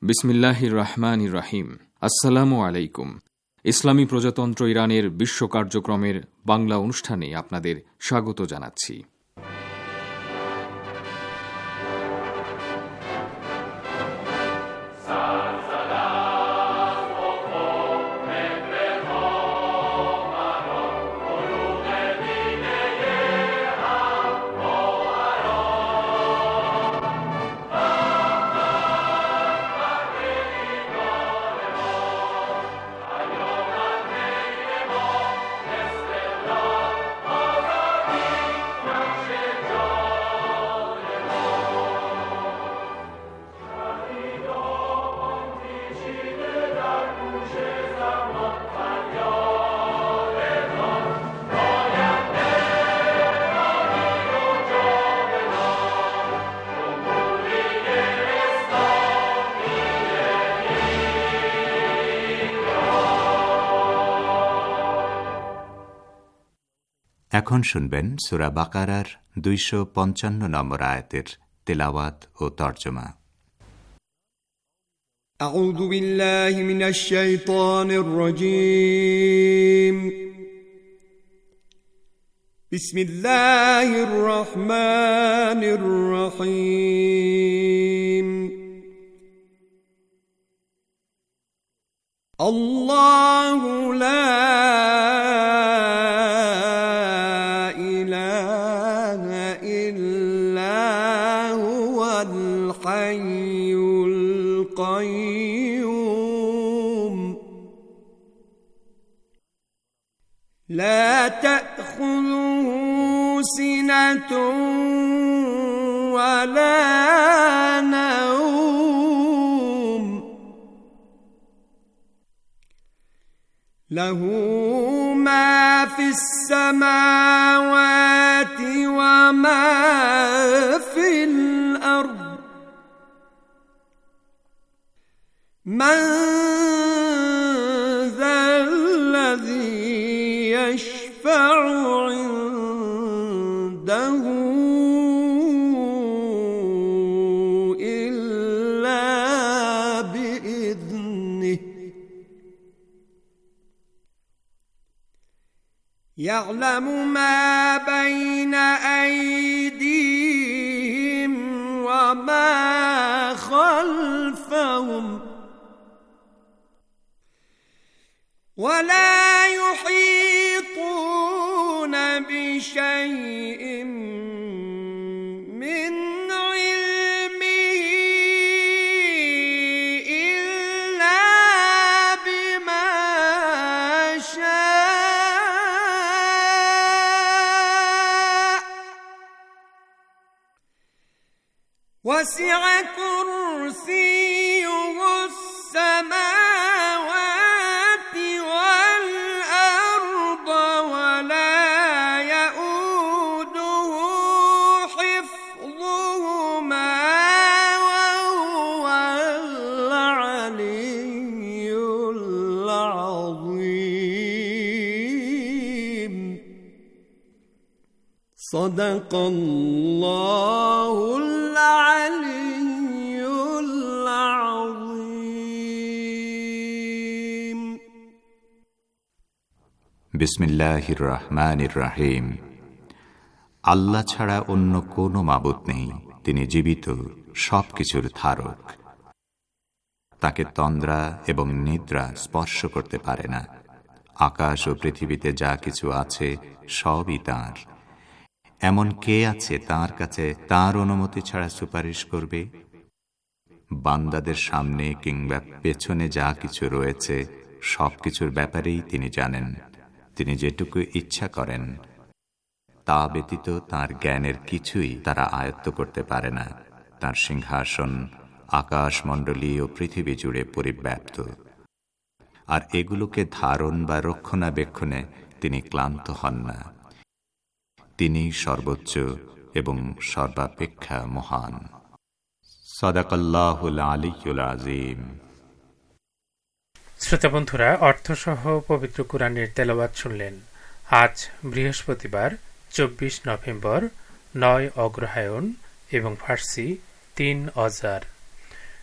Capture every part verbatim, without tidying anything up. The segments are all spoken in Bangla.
বিসমিল্লাহির রহমানির রহিম। আসসালামু আলাইকুম। ইসলামী প্রজাতন্ত্র ইরানের বিশ্ব কার্যক্রমের বাংলা অনুষ্ঠানে আপনাদের স্বাগত জানাচ্ছি। এখন শুনবেন সূরা বাকারার দুইশো পঞ্চান্ন নম্বর আয়াতের তেলাওয়াত ও তরজমা। আউযু বিল্লাহি মিনাশ শাইতানির রাজীম। বিসমিল্লাহির রহমানির রহিম। আল্লাহু লা الحي القيوم لا تأخذه سنة ولا نوم له ما في السماوات وما في الأرض من ذا الذي يشفع عنده إلا بإذنه يعلم ما بين أيديهم وما خلفهم ولا يحيطون بشيء من علمه إلا بما شاء وسع كرسيه السماوات والأرض ولا يؤوده حفظهما وهو العلي العظيم. صدق الله العلي العظيم. বিসমিল্লাহির রহমানির রহিম। আল্লাহ ছাড়া অন্য কোনো মাবুদ নেই, তিনি জীবিত, সবকিছুর ধারক। তাকে তন্দ্রা এবং নিদ্রা স্পর্শ করতে পারে না। আকাশ ও পৃথিবীতে যা কিছু আছে সবই তাঁর। এমন কে আছে তাঁর কাছে তাঁর অনুমতি ছাড়া সুপারিশ করবে? বান্দাদের সামনে কিংবা পেছনে যা কিছু রয়েছে সবকিছুর ব্যাপারেই তিনি জানেন। তিনি যেটুকু ইচ্ছা করেন তা ব্যতীত তাঁর জ্ঞানের কিছুই তারা আয়ত্ত করতে পারে না। তাঁর সিংহাসন আকাশমণ্ডলী ও পৃথিবী জুড়ে পরিব্যাপ্ত, আর এগুলোকে ধারণ বা রক্ষণাবেক্ষণে তিনি ক্লান্ত হন না। তিনি সর্বোচ্চ এবং সর্বাপেক্ষা মহান। সাদাকাল্লাহুল আলিয়্যুল আযীম। শ্রোতা বন্ধুরা, অর্থসহ পবিত্র কুরআনের তেলাওয়াত শুনলেন। আজ বৃহস্পতিবার চব্বিশ নভেম্বর, নয় অগ্রহায়ণ এবং ফার্সি তিন অজার।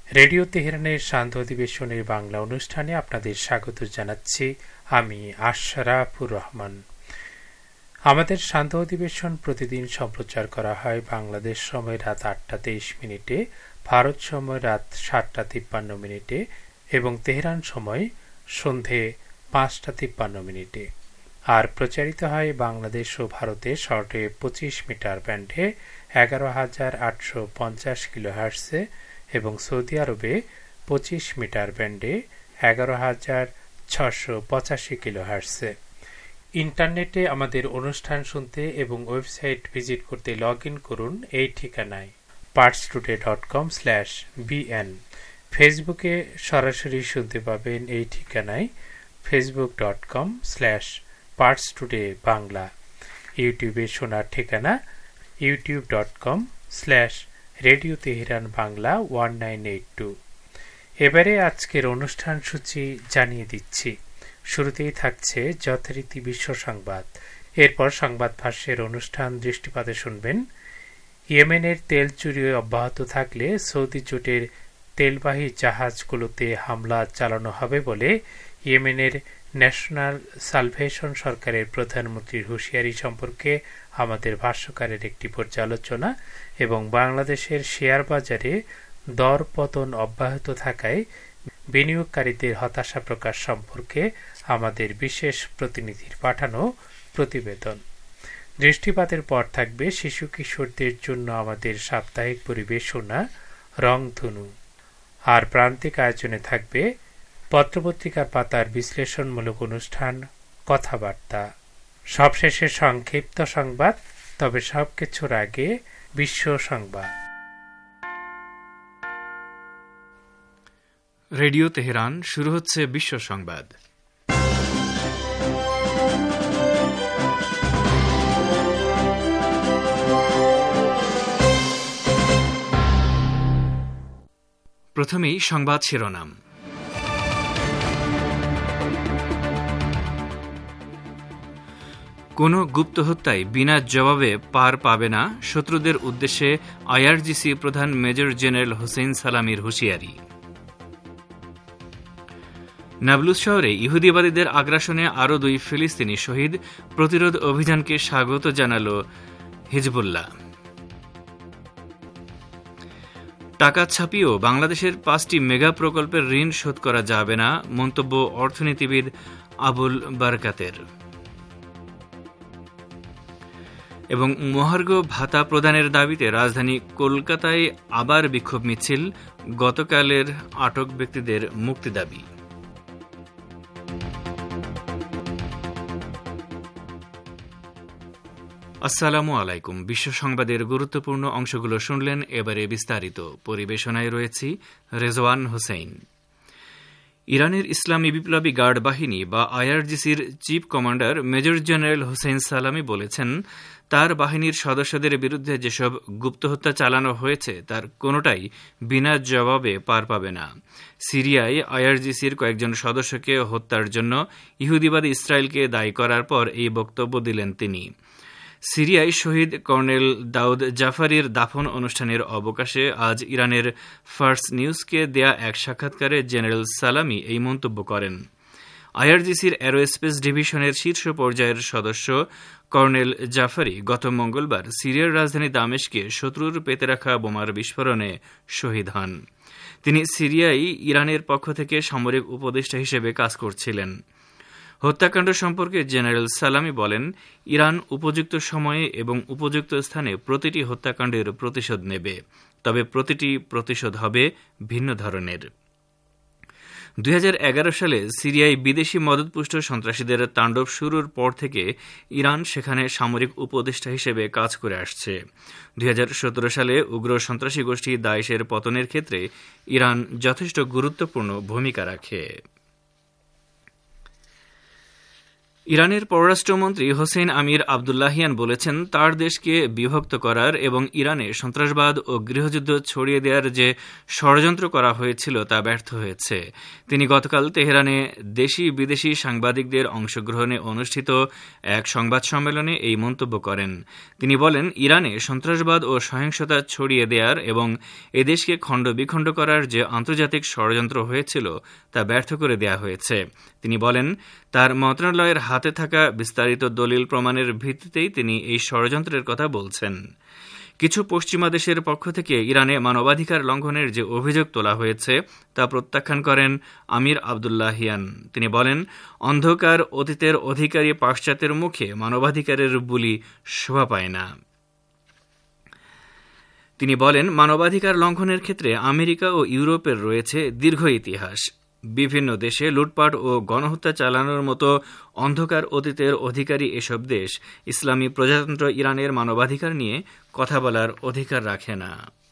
রেডিও তেহরানের শান্ত অধিবেশনের বাংলা অনুষ্ঠানে আপনাদের স্বাগত জানাচ্ছি আমি আশরাফুর রহমান। আমাদের শান্ত অধিবেশন প্রতিদিন সম্প্রচার করা হয় বাংলাদেশ সময় রাত আটটা তেইশ মিনিটে, ভারত সময় রাত সাতটা তিপ্পান্ন মিনিটে এবং তেহরান সময় সন্ধে পাঁচটা তিপ্পান্ন মিনিটে। আর প্রচারিত হয় বাংলাদেশ ও ভারতে শর্টে পঁচিশ মিটার ব্যান্ডে এগারো হাজার আটশো পঞ্চাশ কিলোহার্টসে এবং সৌদি আরবে পঁচিশ মিটার ব্যান্ডে এগারো হাজার ছশো পঁচাশি কিলোহার্টসে। ইন্টারনেটে আমাদের অনুষ্ঠান শুনতে এবং ওয়েবসাইট ভিজিট করতে লগ ইন করুন এই ঠিকানায় Pars Today dot com slash BN. ফেসবুকে সরাসরি শুনতে পাবেন এই ঠিকানায় Facebook dot com slash Pars Today Bangla. ইউটিউবে শোনার ঠিকানা YouTube dot com slash radio Tehran Bangla one nine eight two. এবারে আজকের অনুষ্ঠান সূচি জানিয়ে দিচ্ছি। শুরুতেই থাকছে যথারীতি বিশ্ব সংবাদ, এরপর সংবাদ ভাষ্যের অনুষ্ঠান দৃষ্টিপাতে শুনবেন ইয়েমেনের তেল চুরি অব্যাহত থাকলে সৌদি জোটের তেলবাহী জাহাজগুলোতে হামলা চালানো হবে বলে ইয়েমেনের ন্যাশনাল সালভেশন সরকারের প্রধানমন্ত্রীর হুঁশিয়ারি সম্পর্কে আমাদের ভাষ্যকারের একটি পর্যালোচনা এবং বাংলাদেশের শেয়ার বাজারে দর পতন অব্যাহত থাকায় বিনিয়োগকারীদের হতাশা প্রকাশ সম্পর্কে আমাদের বিশেষ প্রতিনিধির পাঠানো প্রতিবেদন। দৃষ্টিপাতের পর থাকবে শিশু কিশোরদের জন্য আমাদের সাপ্তাহিক পরিবেশনা রংধনু, আর প্রান্তিক আয়োজনে থাকবে পত্রপত্রিকার পাতার বিশ্লেষণমূলক অনুষ্ঠান কথাবার্তা। সবশেষে সংক্ষিপ্ত সংবাদ, তবে সবকিছুর আগে বিশ্ব সংবাদ। রেডিও তেহরান, শুরু হচ্ছে বিশ্ব সংবাদ। প্রথমেই সংবাদ শিরোনাম। কোনো গুপ্ত হত্যায় বিনা জবাবে পার পাবে না, শত্রুদের উদ্দেশ্যে আইআরজিসি প্রধান মেজর জেনারেল হোসেন সালামির হুঁশিয়ারি। নাবলুস শহরে ইহুদিবাদীদের আগ্রাসনে আরও দুই ফিলিস্তিনি শহীদ, প্রতিরোধ অভিযানকে স্বাগত জানাল হিজবুল্লাহ। টাকা ছাপিয়েও বাংলাদেশের পাঁচটি মেগা প্রকল্পের ঋণ শোধ করা যাবে না, মন্তব্য অর্থনীতিবিদ আবুল বারকাতের। এবং মহার্ঘ ভাতা প্রদানের দাবিতে রাজধানী কলকাতায় আবার বিক্ষোভ মিছিল, গতকালের আটক ব্যক্তিদের মুক্তি দাবি। আসসালামু আলাইকুম। বিশ্ব সংবাদের গুরুত্বপূর্ণ অংশগুলো শুনলেন, এবারে বিস্তারিত। পরিবেশনায় রয়েছি রেজওয়ান হোসেন। ইরানের ইসলামী বিপ্লবী গার্ড বাহিনী বা আইআরজিসির chief commander major general Hossein Salami বলেছেন, তার বাহিনীর সদস্যদের বিরুদ্ধে যেসব গুপ্ত হত্যা চালানো হয়েছে তার কোনোটাই বিনা জবাবে পার পাবে না। সিরিয়ায় আইআরজিসির কয়েকজন সদস্যকে হত্যার জন্য ইহুদিবাদী ইসরায়েলকে দায়ী করার পর এই বক্তব্য দিলেন তিনি। সিরিয়ায় শহীদ কর্নেল দাউদ জাফারির দাফন অনুষ্ঠানের অবকাশে আজ ইরানের ফার্স নিউজকে দেয়া এক সাক্ষাৎকারে জেনারেল সালামি এই মন্তব্য করেন। আইআরজিসির অ্যারোস্পেস ডিভিশনের শীর্ষ পর্যায়ের সদস্য কর্নেল জাফারি গত মঙ্গলবার সিরিয়ার রাজধানী দামেস্কে শত্রুর পেতে রাখা বোমার বিস্ফোরণে শহীদ হন। তিনি সিরিয়ায় ইরানের পক্ষ থেকে সামরিক উপদেষ্টা হিসেবে কাজ করছিলেন। হত্যাকাণ্ড সম্পর্কে জেনারেল সালামি বলেন, ইরান উপযুক্ত সময়ে এবং উপযুক্ত স্থানে প্রতিটি হত্যাকাণ্ডের প্রতিশোধ নেবে, তবে প্রতিটি প্রতিশোধ হবে ভিন্ন ধরনের। দুই হাজার এগারো সালে সিরিয়ায় বিদেশি মদতপুষ্ট সন্ত্রাসীদের তাণ্ডব শুরুর পর থেকে ইরান সেখানে সামরিক উপদেষ্টা হিসেবে কাজ করে আসছে। দুই হাজার সতেরো সালে উগ্র সন্ত্রাসী গোষ্ঠী দায়েশের পতনের ক্ষেত্রে ইরান যথেষ্ট গুরুত্বপূর্ণ ভূমিকা রাখে। ইরানের পররাষ্ট্রমন্ত্রী হোসেন আমির আবদুল্লাহিয়ান বলেছেন, তার দেশকে বিভক্ত করার এবং ইরানে সন্ত্রাসবাদ ও গৃহযুদ্ধ ছড়িয়ে দেওয়ার যে ষড়যন্ত্র করা হয়েছিল তা ব্যর্থ হয়েছে। তিনি গতকাল তেহরানে দেশি বিদেশি সাংবাদিকদের অংশগ্রহণে অনুষ্ঠিত এক সংবাদ সম্মেলনে এই মন্তব্য করেন। তিনি বলেন, ইরানে সন্ত্রাসবাদ ও সহিংসতা ছড়িয়ে দেওয়ার এবং এদেশকে খণ্ড বিখণ্ড করার যে আন্তর্জাতিক ষড়যন্ত্র হয়েছিল তা ব্যর্থ করে দেয়া হয়েছে। তিনি বলেন, তার মন্ত্রণালয়ের হাতে থাকা বিস্তারিত দলিল প্রমাণের ভিত্তিতেই তিনি এই ষড়যন্ত্রের কথা বলছেন। কিছু পশ্চিমা দেশের পক্ষ থেকে ইরানে মানবাধিকার লঙ্ঘনের যে অভিযোগ তোলা হয়েছে তা প্রত্যাখ্যান করেন আমির আবদুল্লাহিয়ান। তিনি বলেন, অন্ধকার অতীতের অধিকারী পাশ্চাত্যের মুখে মানবাধিকারের বুলি শোভা পায় না। তিনি বলেন, মানবাধিকার লঙ্ঘনের ক্ষেত্রে আমেরিকা ও ইউরোপের রয়েছে দীর্ঘ ইতিহাস। বিভিন্ন দেশে লুটপাট ও গণহত্যা চালানোর মতো অন্ধকার অতীতের অধিকারী এসব দেশ ইসলামী প্রজাতন্ত্র ইরানের মানবাধিকার নিয়ে কথা বলার অধিকার রাখে না।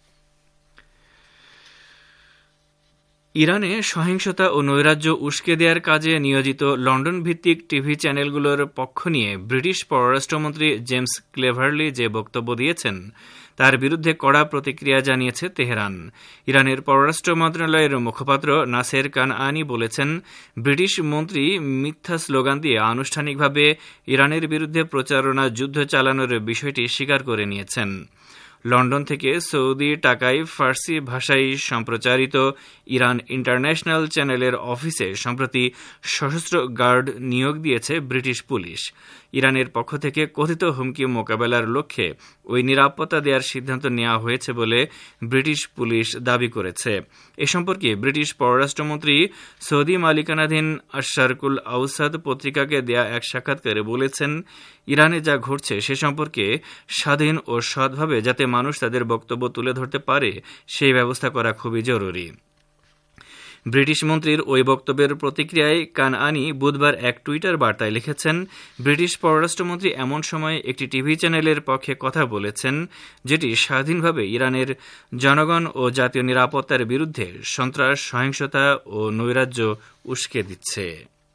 ইরানে সহিংসতা ও নৈরাজ্য উস্কে দেওয়ার কাজে নিয়োজিত লন্ডন ভিত্তিক টিভি চ্যানেলগুলোর পক্ষ নিয়ে ব্রিটিশ পররাষ্ট্রমন্ত্রী জেমস ক্লেভারলি যে বক্তব্য দিয়েছেন তার বিরুদ্ধে কড়া প্রতিক্রিয়া জানিয়েছে তেহরান। ইরানের পররাষ্ট্র মন্ত্রণালয়ের মুখপাত্র নাসের কানআনি বলেছেন, ব্রিটিশ মন্ত্রী মিথ্যা স্লোগান দিয়ে আনুষ্ঠানিকভাবে ইরানের বিরুদ্ধে প্রচারণা যুদ্ধ চালানোর বিষয়টি স্বীকার করে নিয়েছেন। লন্ডন থেকে সৌদি টাকায় ফার্সি ভাষায় সম্প্রচারিত ইরান ইন্টারন্যাশনাল চ্যানেলের অফিসে সম্প্রতি সশস্ত্র গার্ড নিয়োগ দিয়েছে ব্রিটিশ পুলিশ। ইরানের পক্ষ থেকে কথিত হুমকি মোকাবেলার লক্ষ্যে ওই নিরাপত্তা দেওয়ার সিদ্ধান্ত নেওয়া হয়েছে বলে ব্রিটিশ পুলিশ দাবি করেছে। এ সম্পর্কে ব্রিটিশ পররাষ্ট্রমন্ত্রী সৌদি মালিকানাধীন আশ-শারকুল আউসাদ পত্রিকাকে দেয়া এক সাক্ষাৎকারে বলেছেন, ইরানে যা ঘটছে সে সম্পর্কে স্বাধীন ও সৎভাবে যাতে মানুষ তাদের বক্তব্য তুলে ধরতে পারে সেই ব্যবস্থা করা খুবই জরুরি। ব্রিটিশ মন্ত্রীর ওই বক্তব্যের প্রতিক্রিয়ায় কানআনি বুধবার এক টুইটার বার্তায় লিখেছেন, ব্রিটিশ পররাষ্ট্রমন্ত্রী এমন সময় একটি টিভি চ্যানেলের পক্ষে কথা বলেছেন যেটি স্বাধীনভাবে ইরানের জনগণ ও জাতীয় নিরাপত্তার বিরুদ্ধে সন্ত্রাস, সহিংসতা ও নৈরাজ্য উস্কে দিচ্ছে।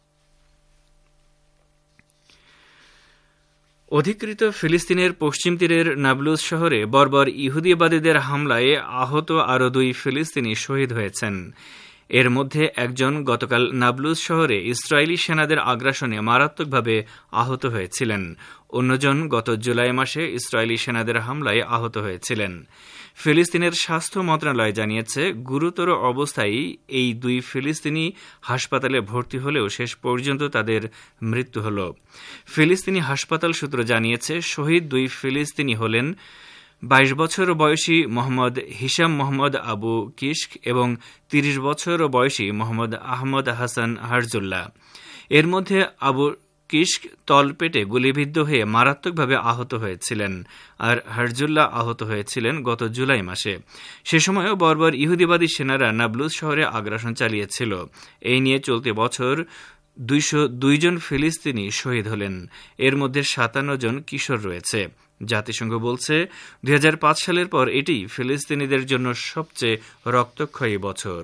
অধিকৃত ফিলিস্তিনের পশ্চিম তীরের নাবলুস শহরে বর্বর ইহুদিবাদীদের হামলায় আহত আরও দুই ফিলিস্তিনি শহীদ হয়েছেন। এর মধ্যে একজন গতকাল নাবলুস শহরে ইসরায়েলি সেনাদের আগ্রাসনে মারাত্মকভাবে আহত হয়েছিলেন। অন্যজন গত জুলাই মাসে ইসরায়েলি সেনাদের হামলায় আহত হয়েছিলেন। ফিলিস্তিনের স্বাস্থ্য মন্ত্রণালয় জানিয়েছে, গুরুতর অবস্থায় এই দুই ফিলিস্তিনি হাসপাতালে ভর্তি হলেও শেষ পর্যন্ত তাদের মৃত্যু হল। ফিলিস্তিনি হাসপাতাল সূত্র জানিয়েছে, শহীদ দুই ফিলিস্তিনি হলেন বাইশ বছর বয়সী Mohammad Hisham Mohammad Abu Kishk এবং তিরিশ বছর বয়সী মোহাম্মদ আহমদ হাসান হারজুল্লাহ। এর মধ্যে আবু কিশক তলপেটে গুলিবিদ্ধ হয়ে মারাত্মকভাবে আহত হয়েছিলেন, আর হারজুল্লাহ আহত হয়েছিলেন গত জুলাই মাসে। সে সময়ও বর্বর ইহুদিবাদী সেনারা নাবলুস শহরে আগ্রাসন চালিয়েছিল। এই নিয়ে চলতি বছর দুইশো দুই জন ফিলিস্তিনি শহীদ হলেন। এর মধ্যে সাতান্ন জন কিশোর রয়েছে। জাতিসংঘ বলছে, দুই হাজার পাঁচ সালের পর এটি ফিলিস্তিনিদের জন্য সবচেয়ে রক্তক্ষয়ী বছর।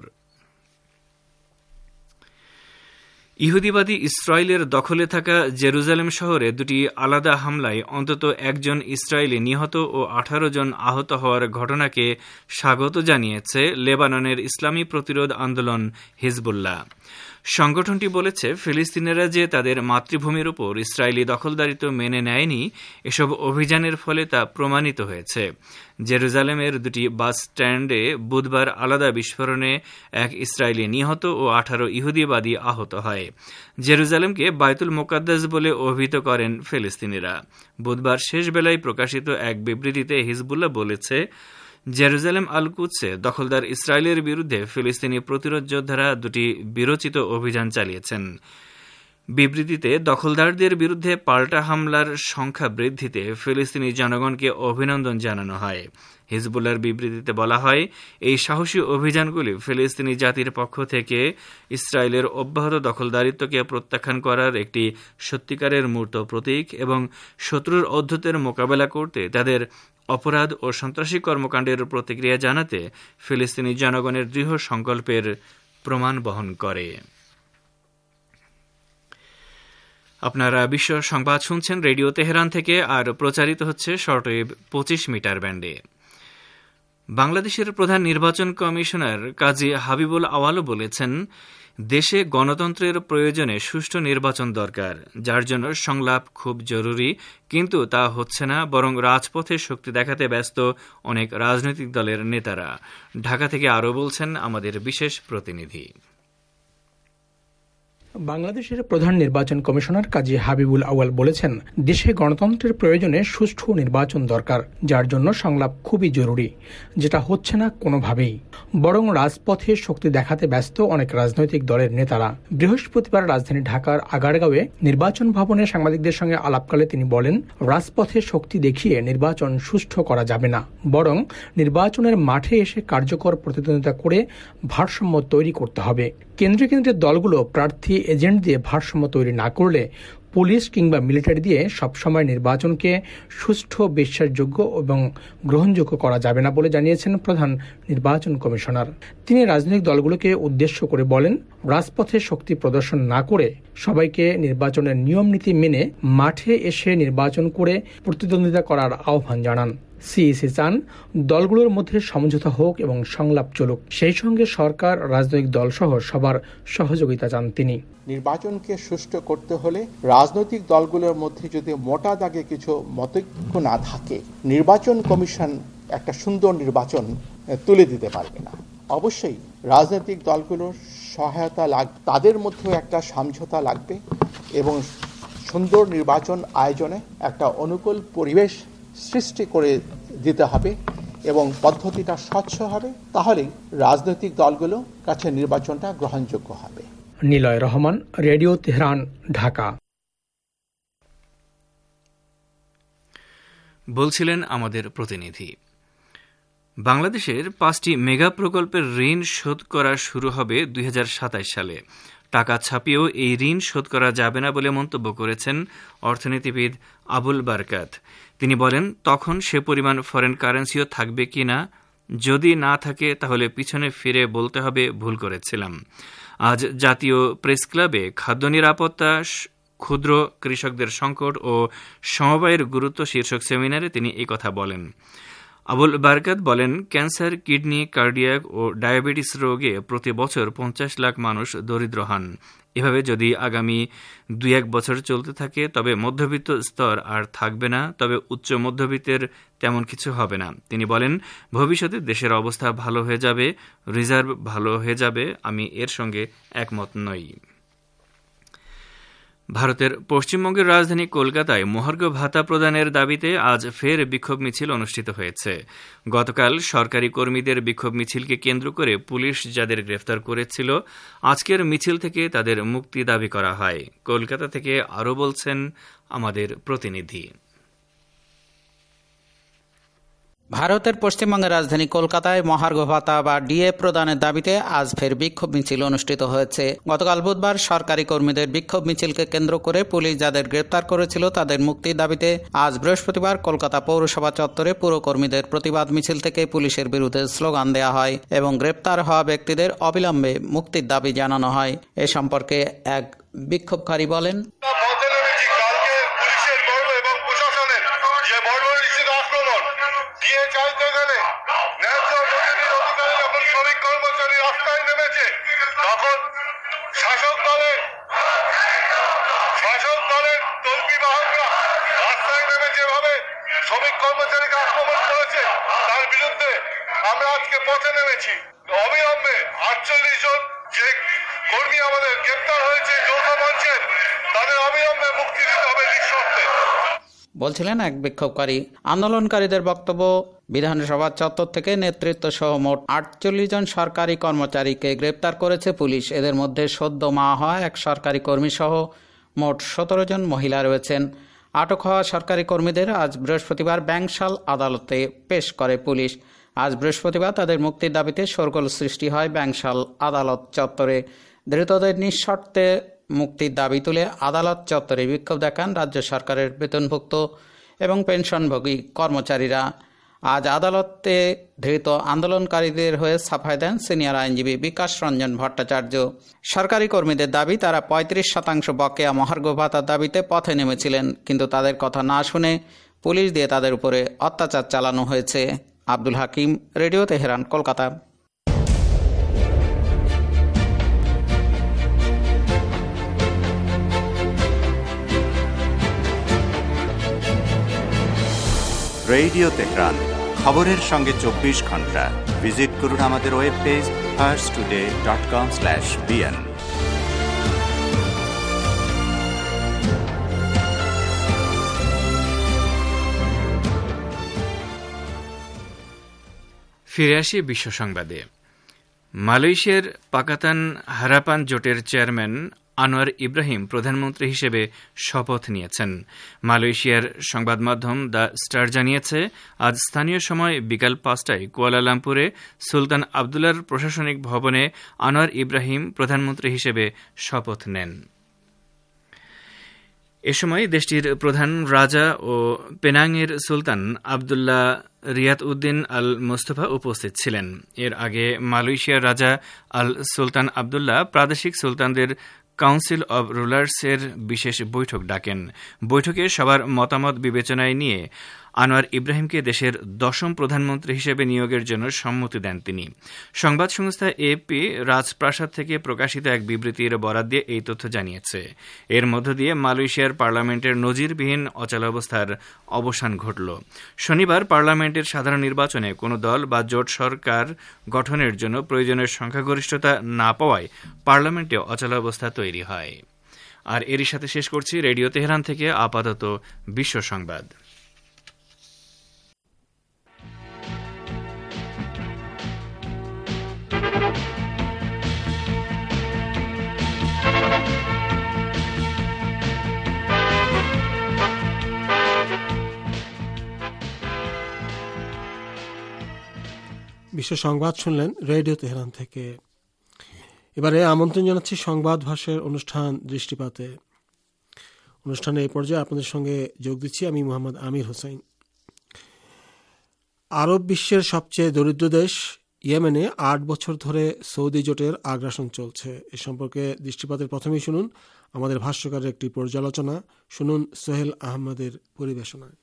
ইহুদিবাদী ইসরায়েলের দখলে থাকা জেরুজালেম শহরে দুটি আলাদা হামলায় অন্তত একজন ইসরায়েলি নিহত ও আঠারো জন আহত হওয়ার ঘটনাকে স্বাগত জানিয়েছে লেবাননের ইসলামী প্রতিরোধ আন্দোলন হিজবুল্লাহ। সংগঠনটি বলেছে, ফিলিস্তিনিরা যে তাদের মাতৃভূমির উপর ইসরায়েলি দখলদারিত্ব মেনে নেয়নি, এসব অভিযানের ফলে তা প্রমাণিত হয়েছে। জেরুজালেমের দুটি বাস স্ট্যান্ডে বুধবার আলাদা বিস্ফোরণে এক ইসরায়েলি নিহত ও আঠারো ইহুদিবাদী আহত হয়। জেরুজালেমকে বায়তুল মোকাদ্দাস বলে অভিহিত করেন ফিলিস্তিনিরা। বুধবার শেষ বেলায় প্রকাশিত এক বিবৃতিতে হিজবুল্লাহ বলেছে, জেরুজালেম আল কুদসে দখলদার ইসরায়েলের বিরুদ্ধে ফিলিস্তিনি প্রতিরোধ যোদ্ধারা দুটি বীরোচিত অভিযান চালিয়েছেন। বিবৃতিতে দখলদারদের বিরুদ্ধে পাল্টা হামলার সংখ্যা বৃদ্ধিতে ফিলিস্তিনি জনগণকে অভিনন্দন জানানো হয়। হিজবুল্লাহর বিবৃতিতে বলা হয়, এই সাহসী অভিযানগুলি ফিলিস্তিনি জাতির পক্ষ থেকে ইসরায়েলের অব্যাহত দখলদারিত্বকে প্রত্যাখ্যান করার একটি সত্যিকারের মূর্ত প্রতীক এবং শত্রুর অধ্যতের মোকাবেলা করতে তাদের অপরাধ ও সন্ত্রাসী কর্মকাণ্ডের প্রতিক্রিয়া জানাতে ফিলিস্তিনি জনগণের দৃঢ় সংকল্পের প্রমাণ বহন করে। আপনারা বিশ্ব সংবাদ শুনছেন রেডিও তেহরান থেকে, আর প্রচারিত হচ্ছে শর্টওয়েভ পঁচিশ মিটার ব্যান্ডে। বাংলাদেশের প্রধান নির্বাচন কমিশনার কাজী হাবিবুল আওয়ালও বলেছেন, দেশে গণতন্ত্রের প্রয়োজনে সুষ্ঠু নির্বাচন দরকার, যার জন্য সংলাপ খুব জরুরি, কিন্তু তা হচ্ছে না, বরং রাজপথে শক্তি দেখাতে ব্যস্ত অনেক রাজনৈতিক দলের নেতারা। ঢাকা থেকে আরও বলছেন আমাদের বিশেষ প্রতিনিধি। বাংলাদেশের প্রধান নির্বাচন কমিশনার কাজী হাবিবুল আউয়াল বলেছেন, দেশে গণতন্ত্রের প্রয়োজনে সুষ্ঠু নির্বাচন দরকার, যার জন্য সংলাপ খুবই জরুরি, যেটা হচ্ছে না কোনোভাবেই, বরং রাজপথে শক্তি দেখাতে ব্যস্ত অনেক রাজনৈতিক দলের নেতারা। বৃহস্পতিবার রাজধানী ঢাকার আগারগাঁওয়ে নির্বাচন ভবনে সাংবাদিকদের সঙ্গে আলাপকালে তিনি বলেন, রাজপথে শক্তি দেখিয়ে নির্বাচন সুষ্ঠু করা যাবে না, বরং নির্বাচনের মাঠে এসে কার্যকর প্রতিদ্বন্দ্বিতা করে ভারসাম্য তৈরি করতে হবে। কেন্দ্রে কেন্দ্রে দলগুলো প্রার্থী এজেন্ট দিয়ে ভারসাম্য তৈরি না করলে পুলিশ কিংবা মিলিটারি দিয়ে সবসময় নির্বাচনকে সুষ্ঠু, বিশ্বাসযোগ্য এবং গ্রহণযোগ্য করা যাবে না বলে জানিয়েছেন প্রধান নির্বাচন কমিশনার। তিনি রাজনৈতিক দলগুলোকে উদ্দেশ্য করে বলেন, রাজপথে শক্তি প্রদর্শন না করে সবাইকে নির্বাচনের নিয়ম নীতি মেনে মাঠে এসে নির্বাচন করে প্রতিদ্বন্দ্বিতা করার আহ্বান জানান। সিইসি চান দলগুলোর মধ্যে সমঝোতা হোক এবং সংলাপ চলুক, সেই সঙ্গে সরকার, রাজনৈতিক দল সহ সবার সহযোগিতা চান তিনি। নির্বাচনকে সুষ্ঠু করতে হলে রাজনৈতিক দলগুলোর মধ্যে যদি মোটা দাগে কিছু মতৈক্য না থাকে, নির্বাচন কমিশন একটা সুন্দর নির্বাচন তুলে দিতে পারবে না। অবশ্যই রাজনৈতিক দলগুলোর সহায়তা লাগবে, তাদের মধ্যেও একটা সমঝোতা লাগবে এবং সুন্দর নির্বাচন আয়োজনে একটা অনুকূল পরিবেশ সৃষ্টি করে দিতে হবে এবং পদ্ধতিটা স্বচ্ছ হবে, তাহলেই রাজনৈতিক দলগুলো কাছে নির্বাচনটা গ্রহণযোগ্য হবে। Niloy Rahman, radio Tehran, Dhaka. বলছিলেন আমাদের প্রতিনিধি। বাংলাদেশের পাঁচটি মেগা প্রকল্পের ঋণ শোধ করা শুরু হবে দুই হাজার সাতাশ সালে। টাকা ছাপিয়েও এই ঋণ শোধ করা যাবে না বলে মন্তব্য করেছেন অর্থনীতিবিদ আবুল বারকাত। তিনি বলেন, তখন সে পরিমাণ ফরেন কারেন্সিও থাকবে কি না, যদি না থাকে তাহলে পিছনে ফিরে বলতে হবে ভুল করেছিলাম। আজ জাতীয় প্রেস ক্লাবে খাদ্য নিরাপত্তা, ক্ষুদ্র কৃষকদের সংকট ও সমবায়ের গুরুত্ব শীর্ষক সেমিনারে তিনি এই কথা বলেন। আবুল বারকাত বলেন, ক্যান্সার, কিডনি, কার্ডিয়াক ও ডায়াবেটিস রোগে প্রতি বছর পঞ্চাশ লাখ মানুষ দরিদ্র হন। এভাবে যদি আগামী দুই এক বছর চলতে থাকে তবে মধ্যবিত্ত স্তর আর থাকবে না, তবে উচ্চ মধ্যবিত্তের তেমন কিছু হবে না। তিনি বলেন, ভবিষ্যতে দেশের অবস্থা ভালো হয়ে যাবে, রিজার্ভ ভালো হয়ে যাবে। আমি এর সঙ্গে একমত নই। ভারতের পশ্চিমবঙ্গের রাজধানী কলকাতায় মহার্ঘ ভাতা প্রদানের দাবিতে আজ ফের বিক্ষোভ মিছিল অনুষ্ঠিত হয়েছে। গতকাল সরকারি কর্মীদের বিক্ষোভ মিছিলকে কেন্দ্র করে পুলিশ যাদের গ্রেফতার করেছিল, আজকের মিছিল থেকে তাদের মুক্তি দাবি করা হয়। কলকাতা থেকে আরও বলছেন আমাদের প্রতিনিধি। ভারতের পশ্চিমবঙ্গের রাজধানী কলকাতায় মহার্ঘ ভাতা বা ডিএ প্রদানের দাবিতে আজ ফের বিক্ষোভ মিছিল অনুষ্ঠিত হয়েছে। গতকাল বুধবার সরকারি কর্মীদের বিক্ষোভ মিছিলকে কেন্দ্র করে পুলিশ যাদের গ্রেপ্তার করেছিল তাদের মুক্তির দাবিতে আজ বৃহস্পতিবার কলকাতা পৌরসভা চত্বরে পুর কর্মীদের প্রতিবাদ মিছিল থেকে পুলিশের বিরুদ্ধে স্লোগান দেওয়া হয় এবং গ্রেপ্তার হওয়া ব্যক্তিদের অবিলম্বে মুক্তির দাবি জানানো হয়। এ সম্পর্কে এক বিক্ষোভকারী বলেন, চাইতে গেলে ন্যায্য মজুরির অধিকারে যখন শ্রমিক কর্মচারী রাস্তায় নেমেছে, তখন শাসক দলের শাসক দলের তল্পি বাহকরা রাস্তায় নেমে যেভাবে শ্রমিক কর্মচারীকে আক্রমণ করেছে, তার বিরুদ্ধে আমরা আজকে পথে নেমেছি। অবিলম্বে আটচল্লিশ জন যে কর্মী আমাদের গ্রেপ্তার হয়েছে যৌথ মঞ্চের, তাদের অবিলম্বে মুক্তি দিতে হবে নিঃশর্তে, বলছিলেন এক বিক্ষোভকারী। আন্দোলনকারীদের বক্তব্য, বিধানসভা চত্বর থেকে নেতৃত্ব সহ মোট আটচল্লিশ জন সরকারি কর্মচারীকে গ্রেপ্তার করেছে পুলিশ। এদের মধ্যে সদ্য মা হওয়া এক সরকারি কর্মী সহ মোট সতেরো জন মহিলা রয়েছেন। আটক হওয়া সরকারি কর্মীদের আজ বৃহস্পতিবার ব্যাংশাল আদালতে পেশ করে পুলিশ। আজ বৃহস্পতিবার তাদের মুক্তির দাবিতে শোরগোল সৃষ্টি হয় ব্যাংশাল আদালত চত্বরে। ধৃতদের নিঃশর্তে মুক্তির দাবি তুলে আদালত চত্বরে বিক্ষোভ দেখান রাজ্য সরকারের বেতনভুক্ত এবং পেনশনভোগী কর্মচারীরা। আজ আদালতে ধৃত আন্দোলনকারীদের হয়ে সাফাই দেন সিনিয়র আইনজীবী বিকাশ রঞ্জন ভট্টাচার্য। সরকারি কর্মীদের দাবি, তারা পঁয়ত্রিশ শতাংশ বকেয়া মহার্ঘ ভাতার দাবিতে পথে নেমেছিলেন, কিন্তু তাদের কথা না শুনে পুলিশ দিয়ে তাদের উপরে অত্যাচার চালানো হয়েছে। Abdul Hakim, radio Tehran, Kolkata. Radio Tehran, খবরের সঙ্গে চব্বিশ ঘন্টা। ভিজিট করুন আমাদের web page Pars Today dot com slash BN. ফিরে আসি বিশ্ব সংবাদে। মালয়েশিয়ার পাকাতান হারাপান জোটের চেয়ারম্যান আনোয়ার ইব্রাহিম প্রধানমন্ত্রী হিসেবে শপথ নিয়েছেন। মালয়েশিয়ার সংবাদ মাধ্যম দ্য স্টার জানিয়েছে, আজ স্থানীয় সময় বিকাল পাঁচটায় কুয়ালালামপুরে সুলতান আবদুল্লার প্রশাসনিক ভবনে আনোয়ার ইব্রাহিম প্রধানমন্ত্রী হিসেবে শপথ নেন। এ সময় দেশটির প্রধান রাজা ও পেনাংয়ের সুলতান আবদুল্লাহ রিয়াত উদ্দিন আল মোস্তফা উপস্থিত ছিলেন। এর আগে মালয়েশিয়ার রাজা আল সুলতান আবদুল্লাহ প্রাদেশিক সুলতানদের কাউন্সিল অব রুলার্সের বিশেষ বৈঠক ডাকেন। বৈঠকে সবার মতামত বিবেচনায় নিয়ে আনোয়ার ইব্রাহিমকে দেশের দশম প্রধানমন্ত্রী হিসেবে নিয়োগের জন্য সম্মতি দেন তিনি। সংবাদ সংস্থা এএপি রাজপ্রাসাদ থেকে প্রকাশিত এক বিবৃতির বরাত দিয়ে এই তথ্য জানিয়েছে। এর মধ্য দিয়ে মালয়েশিয়ার পার্লামেন্টের নজিরবিহীন অচলাবস্থার অবসান ঘটল। শনিবার পার্লামেন্টের সাধারণ নির্বাচনে কোনো দল বা জোট সরকার গঠনের জন্য প্রয়োজনীয় সংখ্যাগরিষ্ঠতা না পাওয়ায় পার্লামেন্টে অচলাবস্থা তৈরি হয়। আর এরই সাথে শেষ করছি রেডিও তেহরান থেকে আপাতত বিশ্ব সংবাদ। বিশ্ব সংবাদ শুনলেন রেডিও তেহরান থেকে। এবারে আমন্ত্রণ জানাচ্ছি সংবাদ ভাষার অনুষ্ঠান দৃষ্টিপাতে। অনুষ্ঠানে এই পর্যায়ে আপনাদের সঙ্গে যোগ দিচ্ছি আমি মোহাম্মদ আমির হোসেন। আরব বিশ্বের সবচেয়ে দরিদ্র দেশ ইয়েমেনে আট বছর ধরে সৌদি জোটের আগ্রাসন চলছে। এ সম্পর্কে দৃষ্টিপাতের প্রথমেই শুনুন আমাদের ভাষ্যকারের একটি পর্যালোচনা। শুনুন সোহেল আহমদের পরিবেশনায়।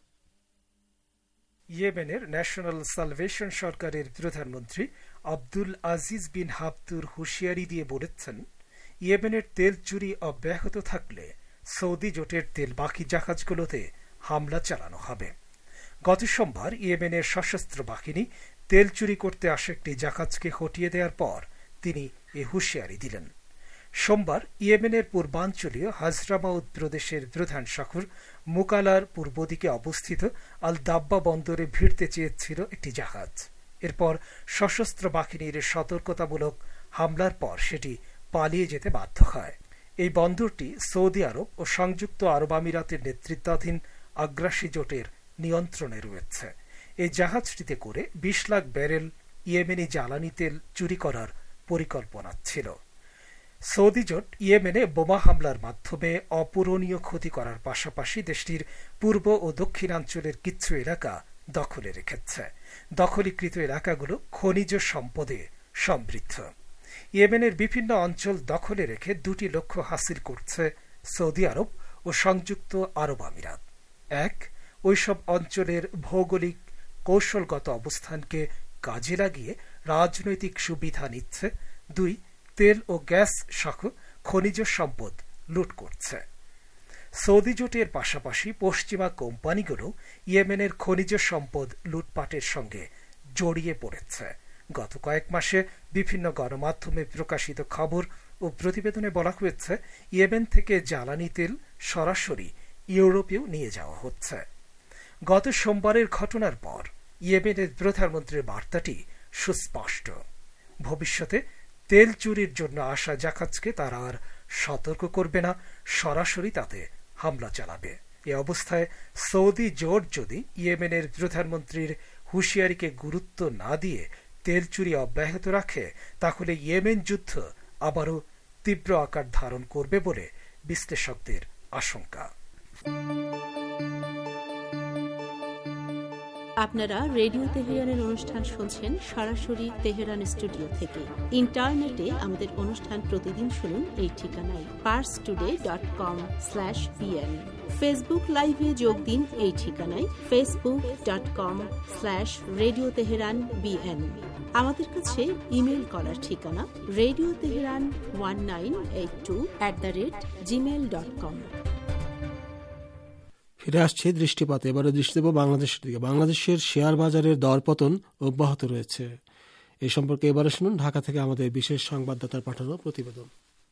ইয়েমেনের ন্যাশনাল সালভেশন সরকারের প্রধানমন্ত্রী আব্দুল আজিজ বিন হাবতুর হুঁশিয়ারি দিয়ে বলেছেন, ইয়েমেনের তেল চুরি অব্যাহত থাকলে সৌদি জোটের তেল বাকি জাহাজগুলোতে হামলা চালানো হবে। গত সোমবার ইয়েমেনের সশস্ত্র বাহিনী তেল চুরি করতে আসা একটি জাহাজকে হটিয়ে দেওয়ার পর তিনি এ হুঁশিয়ারি দিলেন। সোমবার ইয়েমেনের পূর্বাঞ্চলীয় হাজরামাউদ প্রদেশের প্রধান শহর মুকালার পূর্ব দিকে অবস্থিত আল দাব্বা বন্দরে ভিড়তে চেয়েছিল একটি জাহাজ। এরপর সশস্ত্র বাহিনীর সতর্কতামূলক হামলার পর সেটি পালিয়ে যেতে বাধ্য হয়। এই বন্দরটি সৌদি আরব ও সংযুক্ত আরব আমিরাতের নেতৃত্বাধীন আগ্রাসী জোটের নিয়ন্ত্রণে রয়েছে। এই জাহাজটিতে করে বিশ লাখ ব্যারেল ইয়েমেনি জ্বালানি তেল চুরি করার পরিকল্পনা ছিল। সৌদি জোট ইয়েমেনে বোমা হামলার মাধ্যমে অপূরণীয় ক্ষতি করার পাশাপাশি দেশটির পূর্ব ও দক্ষিণাঞ্চলের কিছু এলাকা দখলে রেখেছে। দখলীকৃত এলাকাগুলো খনিজ সম্পদে সমৃদ্ধ। ইয়েমেনের বিভিন্ন অঞ্চল দখলে রেখে দুটি লক্ষ্য হাসিল করছে সৌদি আরব ও সংযুক্ত আরব আমিরাত। এক, ওইসব অঞ্চলের ভৌগোলিক কৌশলগত অবস্থানকে কাজে লাগিয়ে রাজনৈতিক সুবিধা নিচ্ছে। দুই, তেল ও গ্যাস সহ খনিজ সম্পদ লুট করছে। সৌদি জোটের পাশাপাশি পশ্চিমা কোম্পানিগুলো ইয়েমেনের খনিজ সম্পদ লুটপাটের সঙ্গে জড়িয়ে পড়েছে। গত কয়েক মাসে বিভিন্ন গণমাধ্যমে প্রকাশিত খবর ও প্রতিবেদনে বলা হয়েছে, ইয়েমেন থেকে জ্বালানি তেল সরাসরি ইউরোপেও নিয়ে যাওয়া হচ্ছে। গত সোমবারের ঘটনার পর ইয়েমেনের প্রধানমন্ত্রীর বার্তাটি সুস্পষ্ট। ভবিষ্যতে তেল চুরির জন্য আসা জাহাজকে তারা আর সতর্ক করবে না, সরাসরি তাতে হামলা চালাবে। এ অবস্থায় সৌদি জোট যদি ইয়েমেনের প্রধানমন্ত্রীর হুঁশিয়ারিকে গুরুত্ব না দিয়ে তেল চুরি অব্যাহত রাখে, তাহলে ইয়েমেন যুদ্ধ আবারও তীব্র আকার ধারণ করবে বলে বিশ্লেষকদের আশঙ্কা। আপনারা রেডিও তেহরানের অনুষ্ঠান শুনছেন সরাসরি তেহরান স্টুডিও থেকে। ইন্টারনেটে আমাদের অনুষ্ঠান প্রতিদিন শুনুন এই ঠিকানায় Pars Today dot com slash BN. Facebook লাইভে যোগ দিন এই ঠিকানায় Facebook dot com slash radio Tehran BN. আমাদের কাছে ইমেল করার ঠিকানা radio Tehran one nine eight two at the rate Gmail dot com. ফিরে আসছে দৃষ্টিপাতে। এবারে দৃষ্টি দেব বাংলাদেশের দিকে। বাংলাদেশের শেয়ার বাজারের দরপতন অব্যাহত রয়েছে। এই সম্পর্কে এবারে শুনুন ঢাকা থেকে আমাদের বিশেষ সংবাদদাতার পাঠানো প্রতিবেদন।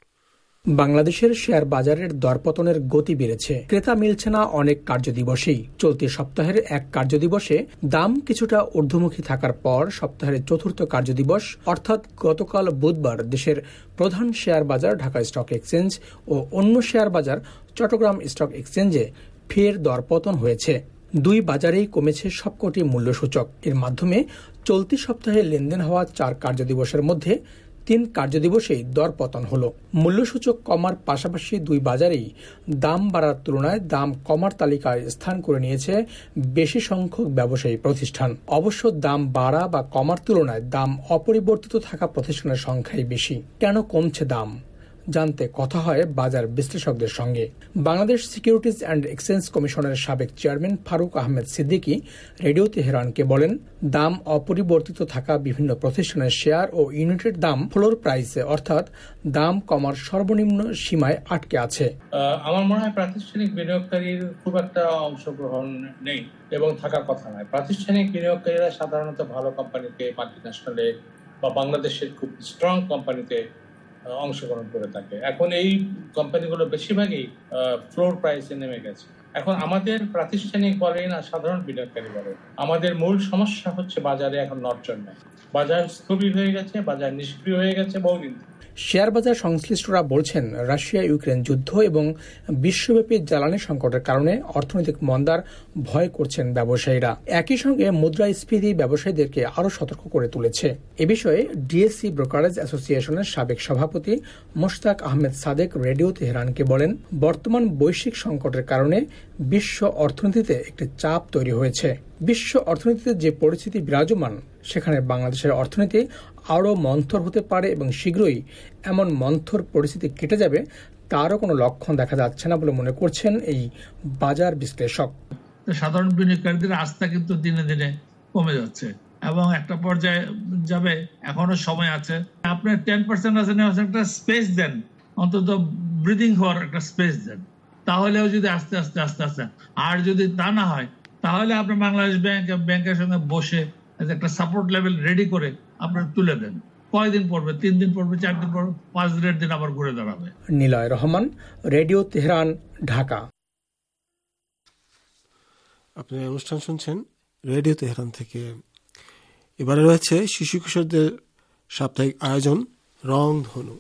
বাংলাদেশের শেয়ার বাজারের দরপতনের গতি বেড়েছে। ক্রেতা মিলছে না অনেক কার্যদিবসেই। চলতি সপ্তাহের এক কার্যদিবসে দাম কিছুটা ঊর্ধ্বমুখী থাকার পর সপ্তাহের চতুর্থ কার্যদিবস অর্থাৎ গতকাল বুধবার দেশের প্রধান শেয়ার বাজার ঢাকা স্টক এক্সচেঞ্জ ও অন্য শেয়ার বাজার চট্টগ্রাম স্টক এক্সচেঞ্জে ফের দরপতন হয়েছে। দুই বাজারেই কমেছে সবকটি মূল্যসূচক। এর মাধ্যমে চলতি সপ্তাহে লেনদেন হওয়া চার কার্যদিবসের মধ্যে তিন কার্যদিবসেই দরপতন হল। মূল্যসূচক কমার পাশাপাশি দুই বাজারেই দাম বাড়ার তুলনায় দাম কমার তালিকায় স্থান করে নিয়েছে বেশি সংখ্যক ব্যবসায়ী প্রতিষ্ঠান। অবশ্য দাম বাড়া বা কমার তুলনায় দাম অপরিবর্তিত থাকা প্রতিষ্ঠানের সংখ্যাই বেশি। কেন কমছে দাম জানতে কথা হয় বাজার বিশ্লেষকদের সঙ্গে। বাংলাদেশ সিকিউরিটিজ অ্যান্ড এক্সচেঞ্জ কমিশনের সাবেক চেয়ারম্যান ফারুক আহমেদ সিদ্দিকী রেডিও তেহরানকে বলেন, দাম অপরিবর্তিত থাকা বিভিন্ন প্রতিষ্ঠানের শেয়ার ও ইউনিটের দাম ফ্লোর প্রাইসে অর্থাৎ দাম কমার সর্বনিম্ন সীমায় আটকে আছে। আমার মনে হয় প্রাতিষ্ঠানিক বিনিয়োগকারীর খুব একটা অংশগ্রহণ নেই এবং থাকার কথা নয়। প্রাতিষ্ঠানিক বিনিয়োগকারীরা সাধারণত ভালো কোম্পানিতে, মাল্টিন্যাশনালে বা বাংলাদেশের খুব স্ট্রং কোম্পানিতে অংশগ্রহণ করে থাকে। এখন এই কোম্পানিগুলো বেশিরভাগই ফ্লোর প্রাইসে নেমে গেছে। এখন আমাদের প্রাতিষ্ঠানিক বলেন আর সাধারণ বিনিয়োগকারী বলেন, আমাদের মূল সমস্যা হচ্ছে বাজারে এখন নড়চড় নেই। বাজার স্থবির হয়ে গেছে, বাজার নিষ্ক্রিয় হয়ে গেছে বহুদিন। শেয়ার বাজার সংশ্লিষ্টরা বলছেন, রাশিয়া ইউক্রেন যুদ্ধ এবং বিশ্বব্যাপী জ্বালানি সংকটের কারণে অর্থনৈতিক মন্দার ভয় করছেন ব্যবসায়ীরা। একই সঙ্গে মুদ্রাস্ফীতি ব্যবসায়ীদেরকে আরও সতর্ক করে তুলেছে। এ বিষয়ে ডিএসসি ব্রোকারেজ অ্যাসোসিয়েশনের সাবেক সভাপতি মোশতাক আহমেদ সাদেক রেডিও তেহরানকে বলেন, বর্তমান বৈশ্বিক সংকটের কারণে বিশ্ব অর্থনীতিতে একটি চাপ তৈরি হয়েছে। বিশ্ব অর্থনীতিতে যে পরিস্থিতি বিরাজমান, সেখানে বাংলাদেশের অর্থনীতি আরও মন্থর হতে পারে এবং শীঘ্রই এমন মন্থর পরিস্থিতি কেটে যাবে তারও কোনো লক্ষণ দেখা যাচ্ছে না বলে মনে করছেন এই বাজার বিশ্লেষক। সাধারণ বিনিয়োগকারীদের আস্থা কিন্তু দিনে দিনে কমে যাচ্ছে এবং একটা পর্যায়ে যাবে, এখনো সময় আছে। আপনার টেন পার্সেন্ট আছে, একটা স্পেস দেন, অন্তত ব্রিদিং হওয়ার একটা স্পেস দেন, তাহলেও যদি আস্তে আস্তে আস্তে আস্তে আর যদি তা না হয়, তাহলে আপনি বাংলাদেশ ব্যাংক ব্যাংকের সঙ্গে বসে একটা সাপোর্ট লেভেল রেডি করে আপনার তুলে দেন। কয়দিন পড়বে? তিন দিন পড়বে, চার দিন পড়বে, পাঁচ দিনের দিন আবার ঘুরে দাঁড়াবে। Niloy Rahman, radio Tehran, Dhaka. আপনি অনুষ্ঠান শুনছেন রেডিও তেহরান থেকে। এবারে রয়েছে শিশু কিশোরদের সাপ্তাহিক আয়োজন রং ধনু।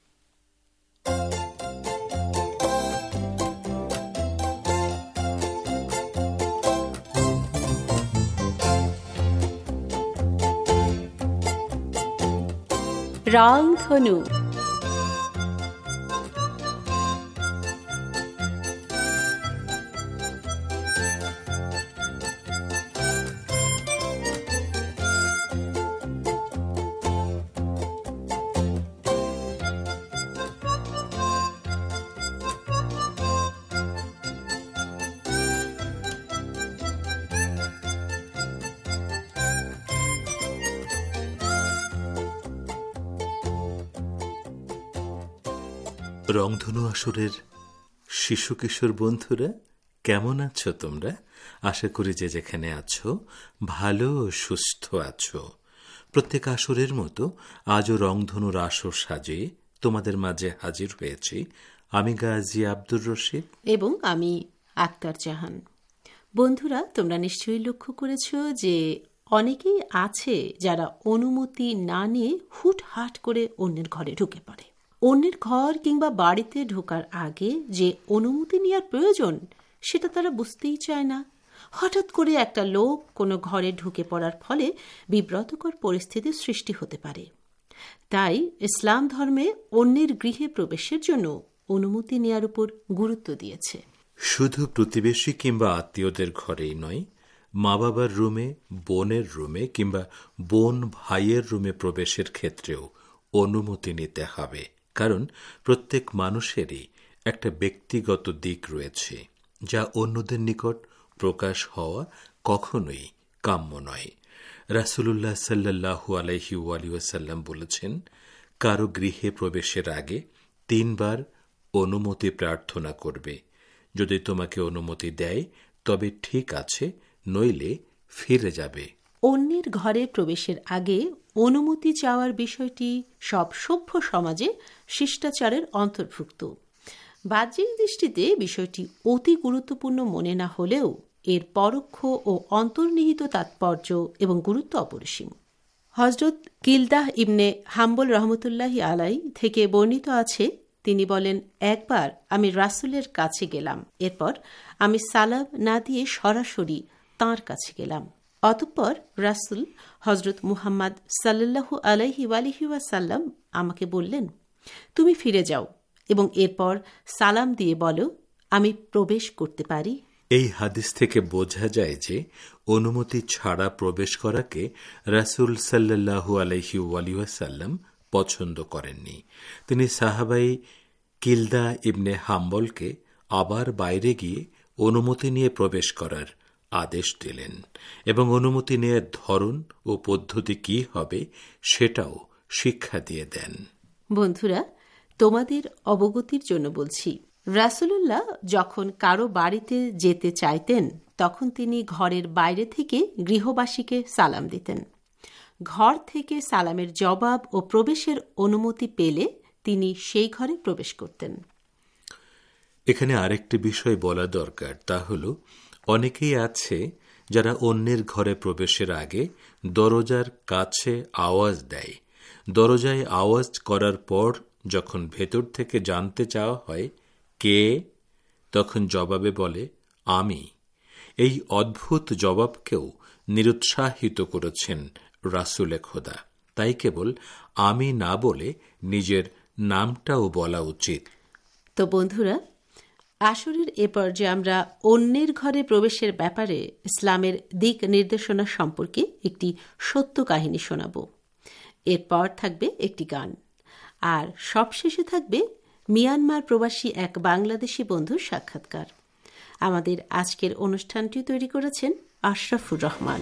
রংধনু। রংধনু আসরের শিশু কিশোর বন্ধুরা, কেমন আছো তোমরা? আশা করি যে যেখানে আছো ভালো ও সুস্থ আছো। প্রত্যেক আসরের মতো আজও রংধনুর আসর সাজিয়ে তোমাদের মাঝে হাজির হয়েছি আমি গাজী আব্দুর রশিদ এবং আমি আক্তার জাহান। বন্ধুরা, তোমরা নিশ্চয়ই লক্ষ্য করেছ যে অনেকেই আছে যারা অনুমতি না নিয়ে হুটহাট করে অন্যের ঘরে ঢুকে পড়ে। অন্যের ঘর কিংবা বাড়িতে ঢোকার আগে যে অনুমতি নেওয়ার প্রয়োজন সেটা তারা বুঝতেই চায় না। হঠাৎ করে একটা লোক কোনো ঘরে ঢুকে পড়ার ফলে বিব্রতকর পরিস্থিতির সৃষ্টি হতে পারে। তাই ইসলাম ধর্মে অন্যের গৃহে প্রবেশের জন্য অনুমতি নেওয়ার উপর গুরুত্ব দিয়েছে। শুধু প্রতিবেশী কিংবা আত্মীয়দের ঘরেই নয়, মা বাবার রুমে, বোনের রুমে কিংবা বোন ভাইয়ের রুমে প্রবেশের ক্ষেত্রেও অনুমতি নিতে হবে, কারণ প্রত্যেক মানুষেরই একটা ব্যক্তিগত দিক রয়েছে যা অন্যদের নিকট প্রকাশ হওয়া কখনোই কাম্য নয়। রাসূলুল্লাহ সাল্লাল্লাহু আলাইহি ওয়াসাল্লাম বলেছেন, কারো গৃহে প্রবেশের আগে তিনবার অনুমতি প্রার্থনা করবে। যদি তোমাকে অনুমতি দেয় তবে ঠিক আছে, নইলে ফিরে যাবে। অন্যের ঘরে প্রবেশের আগে অনুমতি চাওয়ার বিষয়টি সব সভ্য সমাজে শিষ্টাচারের অন্তর্ভুক্ত। বাহ্যিক দৃষ্টিতে বিষয়টি অতি গুরুত্বপূর্ণ মনে না হলেও এর পরোক্ষ ও অন্তর্নিহিত তাৎপর্য এবং গুরুত্ব অপরিসীম। হযরত কিলদাহ ইবনে হাম্বল রহমতুল্লাহি আলাই থেকে বর্ণিত আছে, তিনি বলেন, একবার আমি রাসূলের কাছে গেলাম, এরপর আমি সালাম না দিয়ে সরাসরি তাঁর কাছে গেলাম। অতঃপর রাসূল হযরত মুহাম্মদ সাল্লাল্লাহু আলাইহি ওয়াসাল্লাম আমাকে বললেন, তুমি ফিরে যাও এবং এরপর সালাম দিয়ে বলো, আমি প্রবেশ করতে পারি। এই হাদিস থেকে বোঝা যায় যে অনুমতি ছাড়া প্রবেশ করাকে রাসূল সাল্লাল্লাহু আলাইহি ওয়াসাল্লাম পছন্দ করেননি। তিনি সাহাবাই কিলদা ইবনে হাম্বলকে আবার বাইরে গিয়ে অনুমতি নিয়ে প্রবেশ করার আদেশ দিলেন এবং অনুমতি নেয়ার ধরন ও পদ্ধতি কি হবে সেটাও শিক্ষা দিয়ে দেন। বন্ধুরা, তোমাদের অবগতির জন্য বলছি, রাসূলুল্লাহ যখন কারো বাড়িতে যেতে চাইতেন তখন তিনি ঘরের বাইরে থেকে গৃহবাসীকে সালাম দিতেন। ঘর থেকে সালামের জবাব ও প্রবেশের অনুমতি পেলে তিনি সেই ঘরে প্রবেশ করতেন। এখানে আরেকটি বিষয় বলা দরকার, তা হল অনেকেই আছে যারা অন্যের ঘরে প্রবেশের আগে দরজার কাছে আওয়াজ দেয়। দরজায় আওয়াজ করার পর যখন ভেতর থেকে জানতে চাওয়া হয় কে, তখন জবাবে বলে আমি। এই অদ্ভুত জবাবকেও নিরুৎসাহিত করেছেন রাসূলে খোদা। তাই কেবল আমি না বলে নিজের নামটাও বলা উচিত। তো বন্ধুরা, আসরের এ পর্যায়ে আমরা অন্যের ঘরে প্রবেশের ব্যাপারে ইসলামের দিক নির্দেশনা সম্পর্কে একটি সত্য কাহিনী শোনাব। এরপর থাকবে একটি গান, আর সবশেষে থাকবে মিয়ানমার প্রবাসী এক বাংলাদেশি বন্ধুর সাক্ষাৎকার। আমাদের আজকের অনুষ্ঠানটি তৈরি করেছেন আশরাফুর রহমান।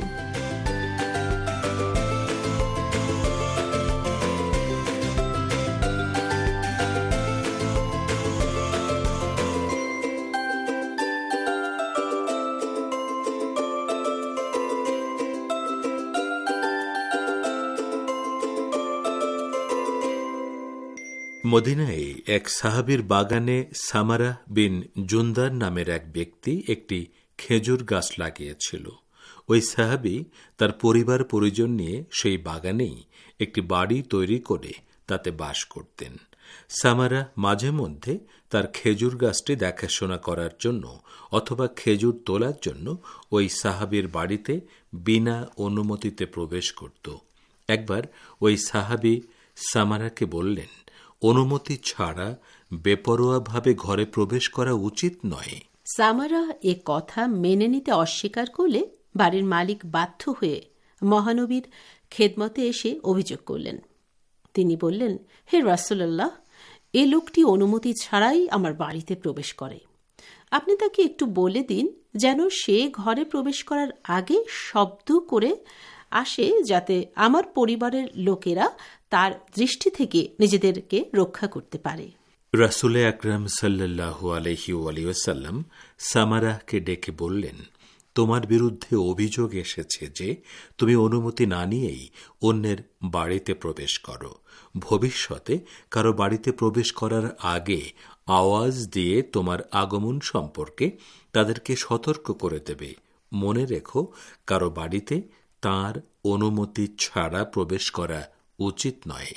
মদিনায় এক সাহাবীর বাগানে সামারা বিন জুন্দার নামের এক ব্যক্তি একটি খেজুর গাছ লাগিয়েছিল। ওই সাহাবী তার পরিবার পরিজন নিয়ে সেই বাগানেই একটি বাড়ি তৈরি করে তাতে বাস করতেন। সামারা মাঝে মধ্যে তার খেজুর গাছটি দেখাশোনা করার জন্য অথবা খেজুর তোলার জন্য ওই সাহাবীর বাড়িতে বিনা অনুমতিতে প্রবেশ করত। একবার ওই সাহাবী সামারাকে বললেন, অনুমতি ছাড়া বেপরোয়াভাবে ঘরে প্রবেশ করা উচিত নয়। সামারা এ কথা মেনে নিতে অস্বীকার করলে বাড়ির মালিক বাধ্য হয়ে মহানবীর খেদমতে এসে অভিযোগ করলেন। তিনি বললেন, হে রাসূলুল্লাহ, এ লোকটি অনুমতি ছাড়াই আমার বাড়িতে প্রবেশ করে। আপনি তাকে একটু বলে দিন যেন সে ঘরে প্রবেশ করার আগে শব্দ করে আসে, যাতে আমার পরিবারের লোকেরা তার দৃষ্টি থেকে নিজেদেরকে রক্ষা করতে পারে। রাসূলে আকরাম সাল্লাল্লাহু আলাইহি ওয়াসাল্লাম সামারাহকে ডেকে বললেন, তোমার বিরুদ্ধে অভিযোগ এসেছে যে তুমি অনুমতি না নিয়েই অন্যের বাড়িতে প্রবেশ করো। ভবিষ্যতে কারো বাড়িতে প্রবেশ করার আগে আওয়াজ দিয়ে তোমার আগমন সম্পর্কে তাদেরকে সতর্ক করে দেবে। মনে রেখো, কারো বাড়িতে তার অনুমতি ছাড়া প্রবেশ করা উচিত নয়।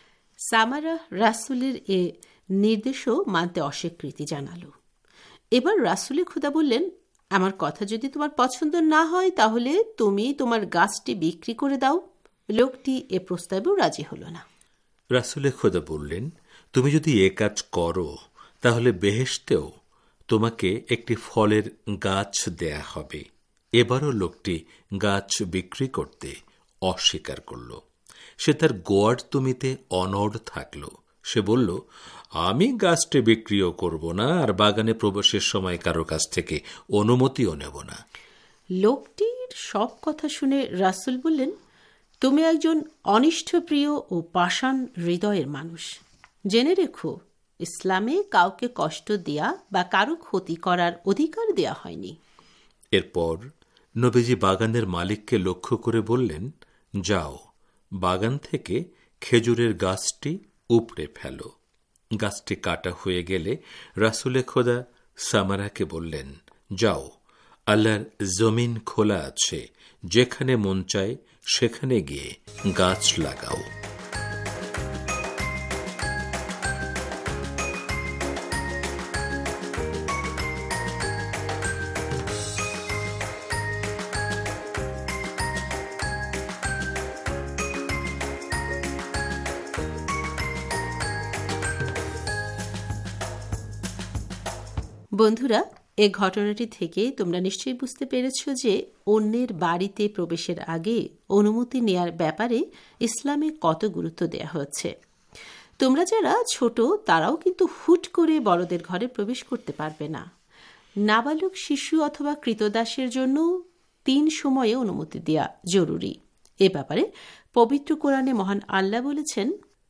সামারা রাসূলের এ নির্দেশও মানতে অস্বীকৃতি জানাল। এবার রাসূলে খুদা বললেন, আমার কথা যদি তোমার পছন্দ না হয় তাহলে তুমি তোমার গাছটি বিক্রি করে দাও। লোকটি এ প্রস্তাবেও রাজি হল না। রাসূলে খোদা বললেন, তুমি যদি এ কাজ করো তাহলে বেহেশতেও তোমাকে একটি ফলের গাছ দেয়া হবে। এবারও লোকটি গাছ বিক্রি করতে অস্বীকার করল। সে তার গোয়ার তুমিতে অনড় থাকল। সে বলল, আমি গাছটি বিক্রিও করব না, আর বাগানে প্রবেশের সময় কারো কাছ থেকে অনুমতিও নেব না। লোকটির সব কথা শুনে রাসূল বললেন, তুমি একজন অনিষ্টপ্রিয় ও পাষাণ হৃদয়ের মানুষ। জেনে রেখো, ইসলামে কাউকে কষ্ট দেয়া বা কারো ক্ষতি করার অধিকার দেয়া হয়নি। এরপর নবীজি বাগানের মালিককে লক্ষ্য করে বললেন, যাও, বাগান থেকে খেজুরের গাছটি উপড়ে ফেলো। গাছটি কাটা হয়ে গেলে রাসূলে খোদা সামারাকে বললেন, যাও, আল্লাহর জমিন খোলা আছে, যেখানে মন চায় সেখানে গিয়ে গাছ লাগাও। বন্ধুরা, এ ঘটনাটি থেকে তোমরা নিশ্চয়ই বুঝতে পেরেছ যে অন্যের বাড়িতে প্রবেশের আগে অনুমতি নেয়ার ব্যাপারে ইসলামে কত গুরুত্ব দেয়া হচ্ছে। তোমরা যারা ছোট তারাও কিন্তু হুট করে বড়দের ঘরে প্রবেশ করতে পারবে না। নাবালক শিশু অথবা কৃতদাসের জন্য তিন সময়ে অনুমতি দেয়া জরুরি। এ ব্যাপারে পবিত্র কোরআনে মহান আল্লাহ বলেছেন,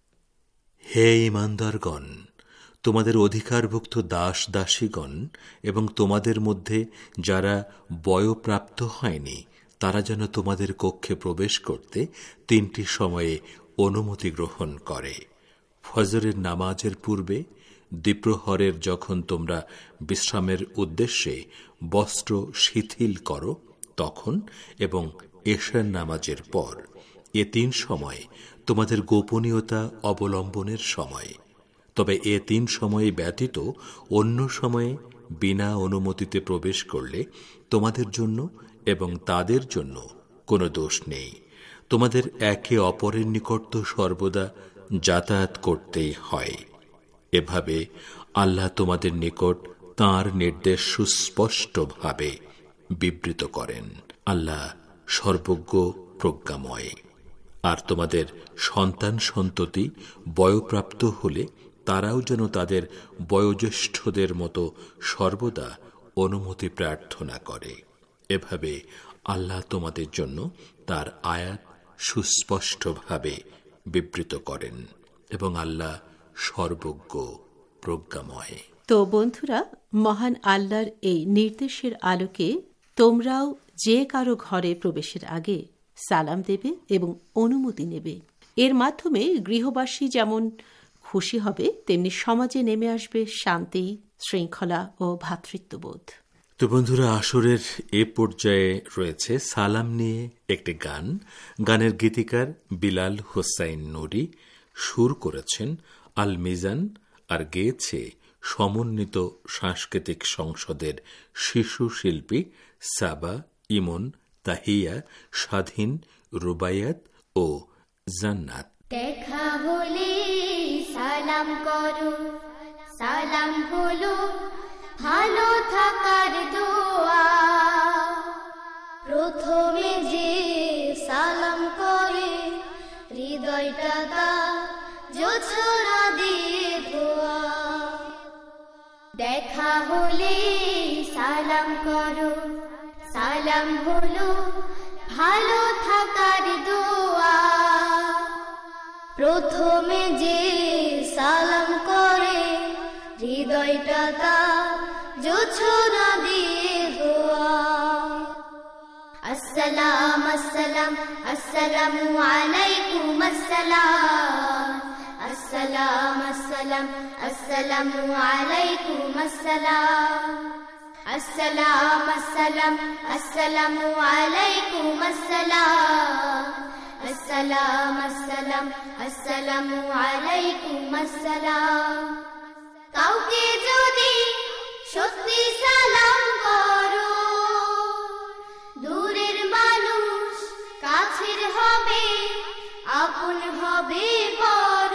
হে ঈমানদারগণ, তোমাদের অধিকারভুক্ত দাস দাসীগণ এবং তোমাদের মধ্যে যারা বয়প্রাপ্ত হয়নি তারা যেন তোমাদের কক্ষে প্রবেশ করতে তিনটি সময়ে অনুমতি গ্রহণ করে। ফজরের নামাজের পূর্বে, দ্বিপ্রহরের যখন তোমরা বিশ্রামের উদ্দেশ্যে বস্ত্র শিথিল করো তখন, এবং এশার নামাজের পর। এ তিন সময় তোমাদের গোপনীয়তা অবলম্বনের সময়। তবে এ তিন সময়ে ব্যতীত অন্য সময়ে বিনা অনুমতিতে প্রবেশ করলে তোমাদের জন্য এবং তাদের জন্য কোনো দোষ নেই। তোমাদের একে অপরের নিকট তো সর্বদা যাতায়াত করতেই হয়। এভাবে আল্লাহ তোমাদের নিকট তাঁর নির্দেশ সুস্পষ্টভাবে বিবৃত করেন। আল্লাহ সর্বজ্ঞ, প্রজ্ঞাময়। আর তোমাদের সন্তান সন্ততি বয়প্রাপ্ত হলে তারাও যেন তাদের বয়োজ্যেষ্ঠদের মতো সর্বদা অনুমতি প্রার্থনা করে। এভাবে আল্লাহ তোমাদের জন্য তার আয়াত সুস্পষ্টভাবে বিবৃত করেন এবং আল্লাহ সর্বজ্ঞ, প্রজ্ঞাময়। তো বন্ধুরা, মহান আল্লাহর এই নির্দেশের আলোকে তোমরাও যে কারো ঘরে প্রবেশের আগে সালাম দেবে এবং অনুমতি নেবে। এর মাধ্যমে গৃহবাসী যেমন খুশি হবে, তেমনি সমাজে নেমে আসবে শান্তি, শৃঙ্খলা ও ভ্রাতৃত্ববোধ। তো বন্ধুরা, আসরের এ পর্যায়ে রয়েছে সালাম নিয়ে একটি গান। গানের গীতিকার বিলাল হোসাইন নুরি, সুর করেছেন আল মিজান, আর গেয়েছে সমন্বিত সাংস্কৃতিক সংসদের শিশু শিল্পী সাবা, ইমন, তাহিয়া, স্বাধীন, রুবাইয়াত ও জান্নাত। দেখা হলে সালাম করো, সালাম হলো ভালো থাকার দোয়া। প্রথমে যে সালাম করে হৃদয়টা তা জোছনা দিয়ে ধোয়া। দেখা হলে সালাম করো, সালাম হলো ভালো থাকার দোয়া। প্রথমে যে সালাম করে হৃদয়টা তা জোছনা দিয়ে ধোয়া। আসসালাম আসসালাম আসসালামু আলাইকুম আসসালাম। আসসালাম আসসালাম আসসালামু আলাইকুম আসসালাম। আসসালাম আসসালাম আসসালামু আলাইকুম আসসালাম। আসসালাম আসসালাম আসসালামু আলাইকুম আসসালাম। কাউকে যদি সত্যি সালাম করো, দূরের মানুষ কাছের হবে, আপন হবে বড়।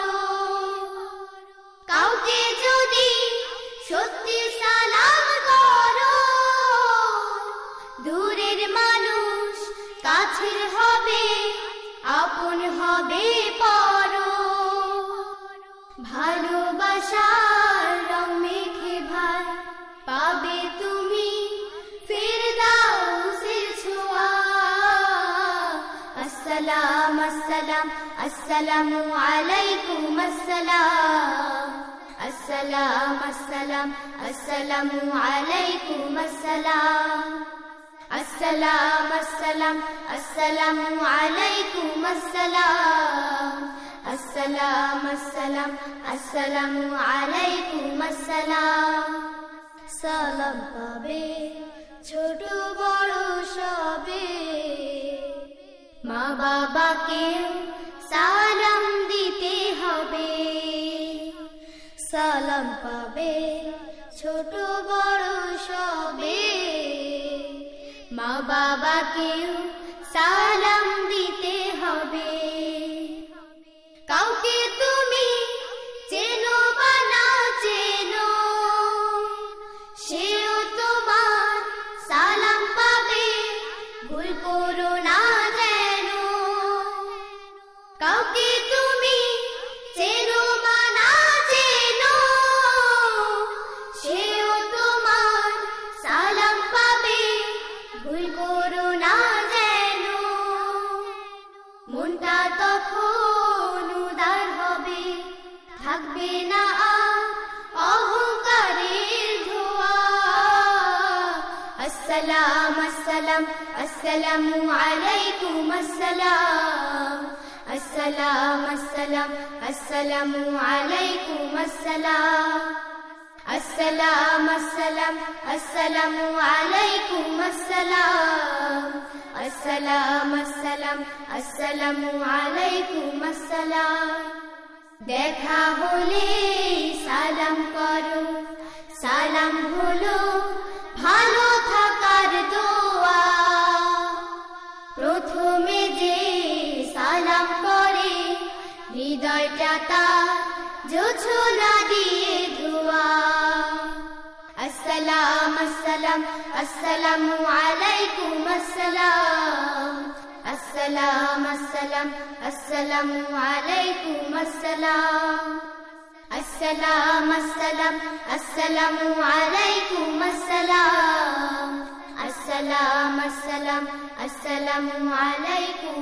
কাউকে যদি সত্যি সালাম করো, দূরের السلام السلام السلام عليكم السلام السلام السلام السلام عليكم السلام السلام السلام السلام عليكم السلام السلام السلام السلام عليكم السلام সালাম পাবে ছোট বড় সবে মা বাবাকে সালাম দিতে হবে সালাম পাবে ছোট বড় সবে মা বাবাকে সালাম দিতে হবে কাউকে তুমি চেনো বা না চেনো সেও তোমার সালাম পাবে ভুল করো না যেন কাউকে তুমি চেনো বা না চেনো সেও তোমার সালাম পাবে ভুল করো না যেন মনটা তখন উদার হবে থাকবে না আর অহংকারের ধোঁয়া আসসালাম আসসালাম আসসালামু আলাইকুম আসসালাম আসসালাম আসসালাম আসসালামু আলাইকুম আসসালাম আসসালাম আসসালাম আসসালামু আলাইকুম আসসালাম আসসালাম আসসালাম আসসালামু আলাইকুম আসসালাম দেখা হলে সালাম করো সালাম হলো ভালো থাকার দোয়া প্রথমে যে সালাম করে হৃদয়টা তার জোছনা দিয়ে ধোয়া আসসালাম আসসালাম আসসালামু আলাইকুম আসসালাম আসসালাম আসসালাম আসসালামু আলাইকুম আসসালাম আসসালাম আসসালাম আসসালামু আলাইকুম আসসালাম আসসালাম আসসালাম আসসালামু আলাইকুম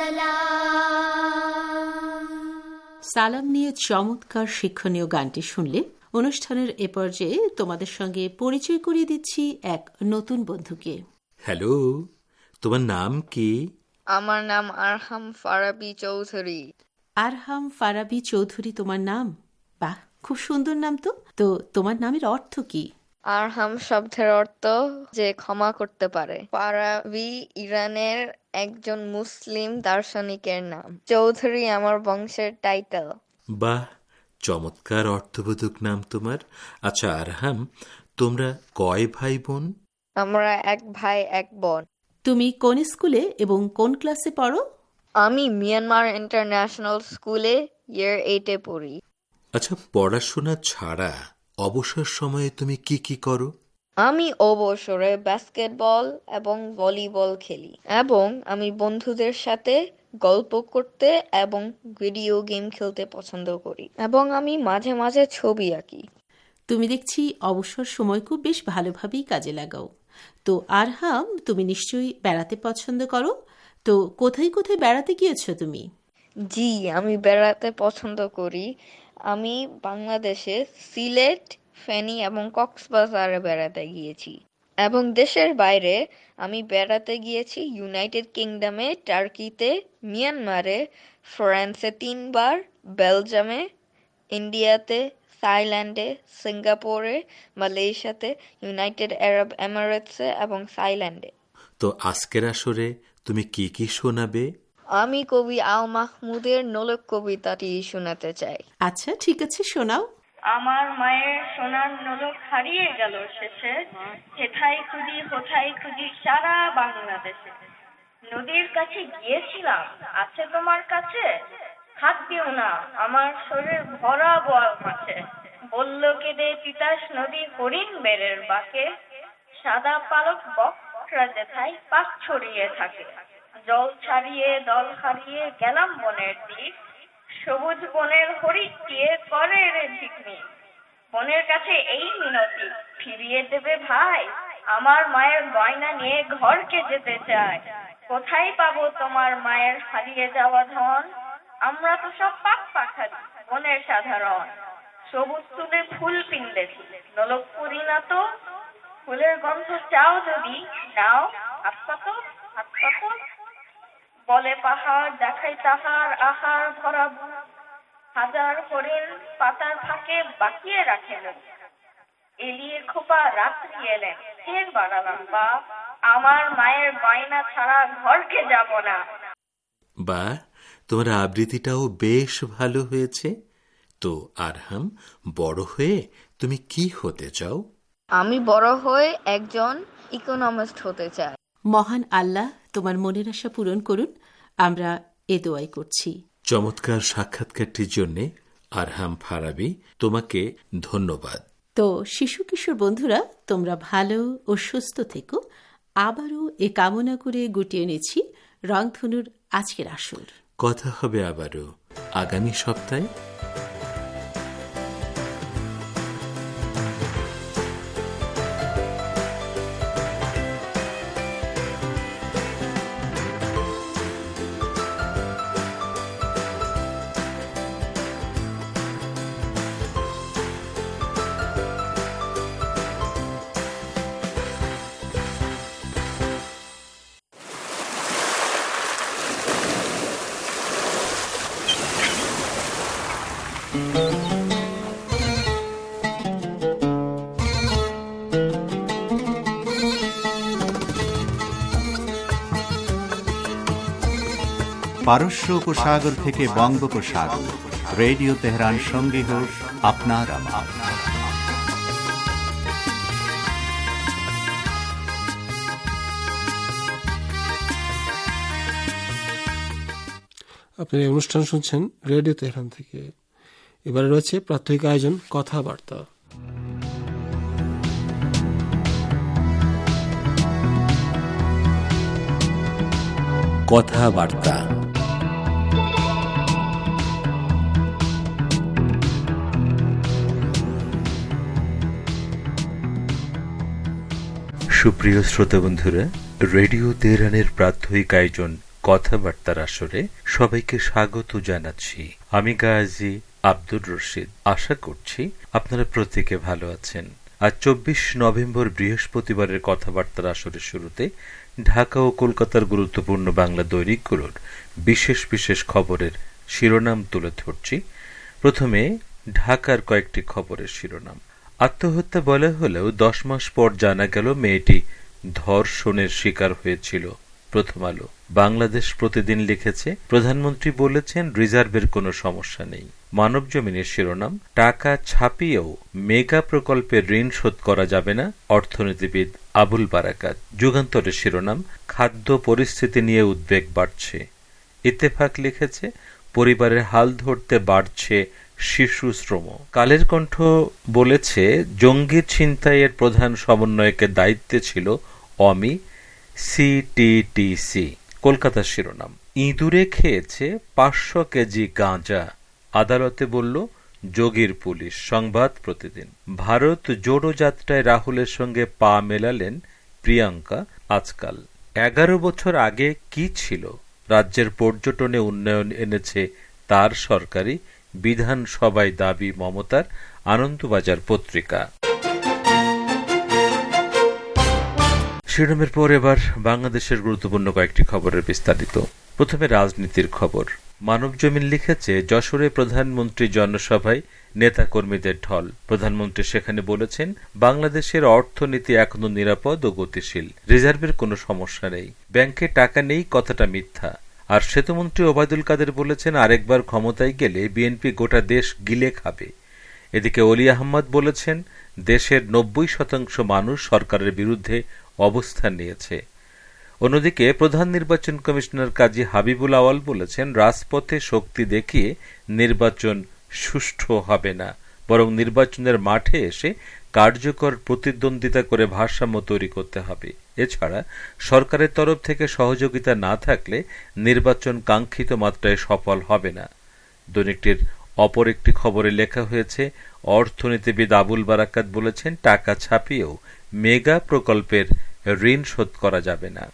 আসসালাম সালাম নিয়ে চমৎকার শিক্ষণীয় গানটি শুনলে অনুষ্ঠানের এ পর্যায়ে তোমাদের সঙ্গে পরিচয় করিয়ে দিচ্ছি এক নতুন বন্ধুকে। হ্যালো, তোমার নাম কি? আমার নাম আরহাম ফারাবি চৌধুরী। আরহাম ফারাবি চৌধুরী তোমার নাম? বাহ, খুব সুন্দর নাম তো। তো তোমার নামের অর্থ কি? আরহাম শব্দের অর্থ যে ক্ষমা করতে পারে। ফারাবি ইরানের একজন মুসলিম দার্শনিকের নাম। চৌধুরী আমার বংশের টাইটেল। বাহ, চমৎকার অর্থবোধক নাম তোমার। আচ্ছা আরহাম, তোমরা কয় ভাই বোন? আমরা এক ভাই এক বোন। তুমি কোন স্কুলে এবং কোন ক্লাসে পড়ো? আমি মিয়ানমার ইন্টারন্যাশনাল স্কুলে ইয়ার এইটে পড়ি। আচ্ছা, পড়াশোনা ছাড়া অবসর সময়ে তুমি কি কি করো? আমি অবসরে বাস্কেটবল এবং ভলিবল খেলি এবং আমি বন্ধুদের সাথে গল্প করতে এবং ভিডিও গেম খেলতে পছন্দ করি এবং আমি মাঝে মাঝে ছবি আঁকি। তুমি দেখছি অবসর সময় খুব বেশ ভালোভাবেই কাজে লাগাও। তো আরহাম, তুমি নিশ্চয়ই বেড়াতে পছন্দ করো। তো কোথায় কোথায় বেড়াতে গিয়েছো তুমি? জি, আমি বেড়াতে পছন্দ করি। আমি বাংলাদেশে সিলেট, ফেনী এবং কক্সবাজারে বেড়াতে গিয়েছি এবং দেশের বাইরে আমি বেড়াতে গিয়েছি ইউনাইটেড কিংডমে, টার্কিতে, মিয়ানমারে, ফ্রান্সে তিনবার, বেলজিয়ামে, ইন্ডিয়াতে, থাইল্যান্ডে, সিঙ্গাপুরে, মালয়েশিয়াতে, ইউনাইটেড আরব এমিরেটসে এবং থাইল্যান্ডে। তো আজকের আসরে তুমি কি কি শোনাবে? আমি কবি আল মাহমুদের নোলক কবিতাটি শোনাতে চাই। আচ্ছা, ঠিক আছে, শোনাও। আমার মায়ের সোনার নোলক হারিয়ে গেল শেষে, হেথায় খুঁজি হোথায় খুঁজি সারা বাংলাদেশে। নদীর কাছে গিয়েছিলাম, আছে তোমার কাছে? হাত দিও না, আমার শরীর ভরা বোয়াল মাছে। বলল কেঁদে তিতাস নদী হরিণ বেড়ের বাঁকে, সাদা পালক বকরা যেথায় পাক ছড়িয়ে থাকে। জল ছাড়িয়ে দল হারিয়ে গেলাম বনের দিক, সবুজ বনের হরিণ দিয়ে করে রে ঝিকমিক। বনের কাছে এই মিনতি, ফিরিয়ে দেবে ভাই আমার মায়ের গয়না নিয়ে ঘরকে যেতে চায়। কোথায় পাবো তোমার মায়ের হারিয়ে যাওয়া ধন? আমরা তো সব পাক পাখালি, বনের সাধারণ। সবুজ তুলে ফুল পিন্দেছি, নলক করি না তো। ফুলের গন্ধ চাও যদি নাও, হাত পাতো হাত পাতো। বলে পাহাড় দেখাই তাহার আহার ভরা বুক। হাজার হরিণ পাতার ফাঁকে বাকিয়ে রাখেন। এলিয়ে খোপা রাত্রি এলেন, ফের বাড়ালাম বাপ। আমার মায়ের গয়না ছাড়া ঘরকে যাব না। বা তোমার আবৃত্তিটাও বেশ ভালো হয়েছে। তো আরহাম, বড় হয়ে তুমি কি হতে চাও? আমি বড় হয়ে একজন ইকোনমিস্ট হতে চাই। মহান আল্লাহ তোমার মনের আশা পূরণ করুন, আমরা এ দোয়াই করছি। চমৎকার সাক্ষাৎকারটির জন্য আরহাম ফারাবি, তোমাকে ধন্যবাদ। তো শিশু কিশোর বন্ধুরা, তোমরা ভালো ও সুস্থ থেকো, আবারও এ কামনা করে গুটিয়ে নিচ্ছি রংধনুর আজকের আসর। কথা হবে আবারও আগামী সপ্তাহে। পারস্য উপসাগর থেকে বঙ্গোপসাগর, রেডিও তেহরান সঙ্গী হোক আপনার আমার। আপনি এই অনুষ্ঠান শুনছেন রেডিও তেহরান থেকে। এবারে রয়েছে প্রাত্যহিক আয়োজন কথাবার্তা। কথাবার্তা সুপ্রিয় শ্রোতাবন্ধুরা, রেডিও তেহরানের প্রাত্যহিক আয়োজন কথাবার্তার আসরে সবাইকে স্বাগত জানাচ্ছি। আমি গাজী আব্দুর রশিদ। আশা করছি আপনারা প্রত্যেকে ভালো আছেন। আজ চব্বিশ নভেম্বর বৃহস্পতিবারের কথাবার্তার আসরের শুরুতে ঢাকা ও কলকাতার গুরুত্বপূর্ণ বাংলা দৈনিকগুলোর বিশেষ বিশেষ খবরের শিরোনাম তুলে ধরছি। প্রথমে ঢাকার কয়েকটি খবরের শিরোনাম। আত্মহত্যা বলা হলেও দশ মাস পর জানা গেল মেয়েটি ধর্ষণের শিকার হয়েছিল। প্রথম আলো। বাংলাদেশ প্রতিদিন লিখেছে, প্রধানমন্ত্রী বলেছেন রিজার্ভের কোনো সমস্যা নেই। মানব জমিনের শিরোনাম, টাকা ছাপিয়েও মেগা প্রকল্পের ঋণ শোধ করা যাবে না, অর্থনীতিবিদ আবুল বারাকাত। যুগান্তরের শিরোনাম, খাদ্য পরিস্থিতি নিয়ে উদ্বেগ বাড়ছে। ইত্তেফাক লিখেছে, পরিবারের হাল ধরতে বাড়ছে শিশু শ্রম। কালের কণ্ঠ বলেছে, জঙ্গি ছিনতাইয়ের প্রধান সমন্বয়কের দায়িত্বে ছিল অমি সিটিটিসি। কলকাতার শিরোনাম, ইঁদুরে খেয়েছে পাঁচশো কেজি গাঁজা, আদালতে বলল যোগীর পুলিশ। সংবাদ প্রতিদিন। ভারত জোড়ো যাত্রায় রাহুলের সঙ্গে পা মেলালেন প্রিয়াঙ্কা আজকাল। এগারো বছর আগে কি ছিল? রাজ্যের পর্যটনে উন্নয়ন এনেছে তার সরকারি। বিধানসভায় দাবি মমতার। আনন্দবাজার পত্রিকা। শিরোনামের পর এবার বাংলাদেশের গুরুত্বপূর্ণ কয়েকটি খবরের বিস্তারিত। প্রথমে রাজনীতির খবর। মানব জমিন লিখেছে, যশোরে প্রধানমন্ত্রী জনসভায় নেতাকর্মীদের ঢল। প্রধানমন্ত্রী সেখানে বলেছেন, বাংলাদেশের অর্থনীতি এখনো নিরাপদ ও গতিশীল, রিজার্ভের কোনো সমস্যা নেই, ব্যাংকে টাকা নেই কথাটা মিথ্যা। আর সেতুমন্ত্রী ওবায়দুল কাদের বলেছেন, আরেকবার ক্ষমতায় গেলে বিএনপি গোটা দেশ গিলে খাবে। এদিকে অলি আহমদ বলেছেন, দেশের নব্বই শতাংশ মানুষ সরকারের বিরুদ্ধে অবস্থান নিয়েছে। অন্যদিকে প্রধান নির্বাচন কমিশনার কাজী হাবিবুল আওয়াল বলেছেন, রাজপথে শক্তি দেখিয়ে নির্বাচন সুষ্ঠু হবে না, বরং নির্বাচনের মাঠে এসে কার্যকর প্রতিদ্বন্দ্বিতা করে ভারসাম্য তৈরি করতে হবে। এছাড়া সরকারের তরফ থেকে সহযোগিতা না থাকলে নির্বাচন কাঙ্ক্ষিত মাত্রায় সফল হবে না। দৈনিকটির অপর একটি খবরে লেখা হয়েছে, অর্থনীতিবিদ আবুল বারাকাত বলেছেন, টাকা ছাপিয়েও মেগা প্রকল্পের ঋণ শোধ করা যাবে না।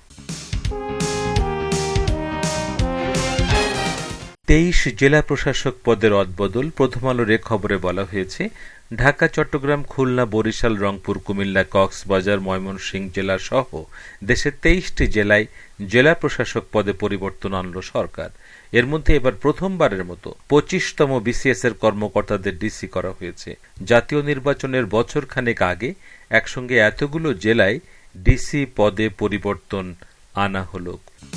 তেইশ জেলা প্রশাসক পদের অদবদল। প্রথম আলোর এ খবরে বলা হয়েছে, ঢাকা, চট্টগ্রাম, খুলনা, বরিশাল, রংপুর, কুমিল্লা, কক্সবাজার, ময়মনসিংহ জেলা সহ দেশের তেইশটি জেলায় জেলা প্রশাসক পদে পরিবর্তন আনল সরকার। এর মধ্যে এবার প্রথমবারের মতো পঁচিশতম বিসিএস এর কর্মকর্তাদের ডিসি করা হয়েছে। জাতীয় নির্বাচনের বছর খানেক আগে একসঙ্গে এতগুলো জেলায় ডিসি পদে পরিবর্তন আনা হল।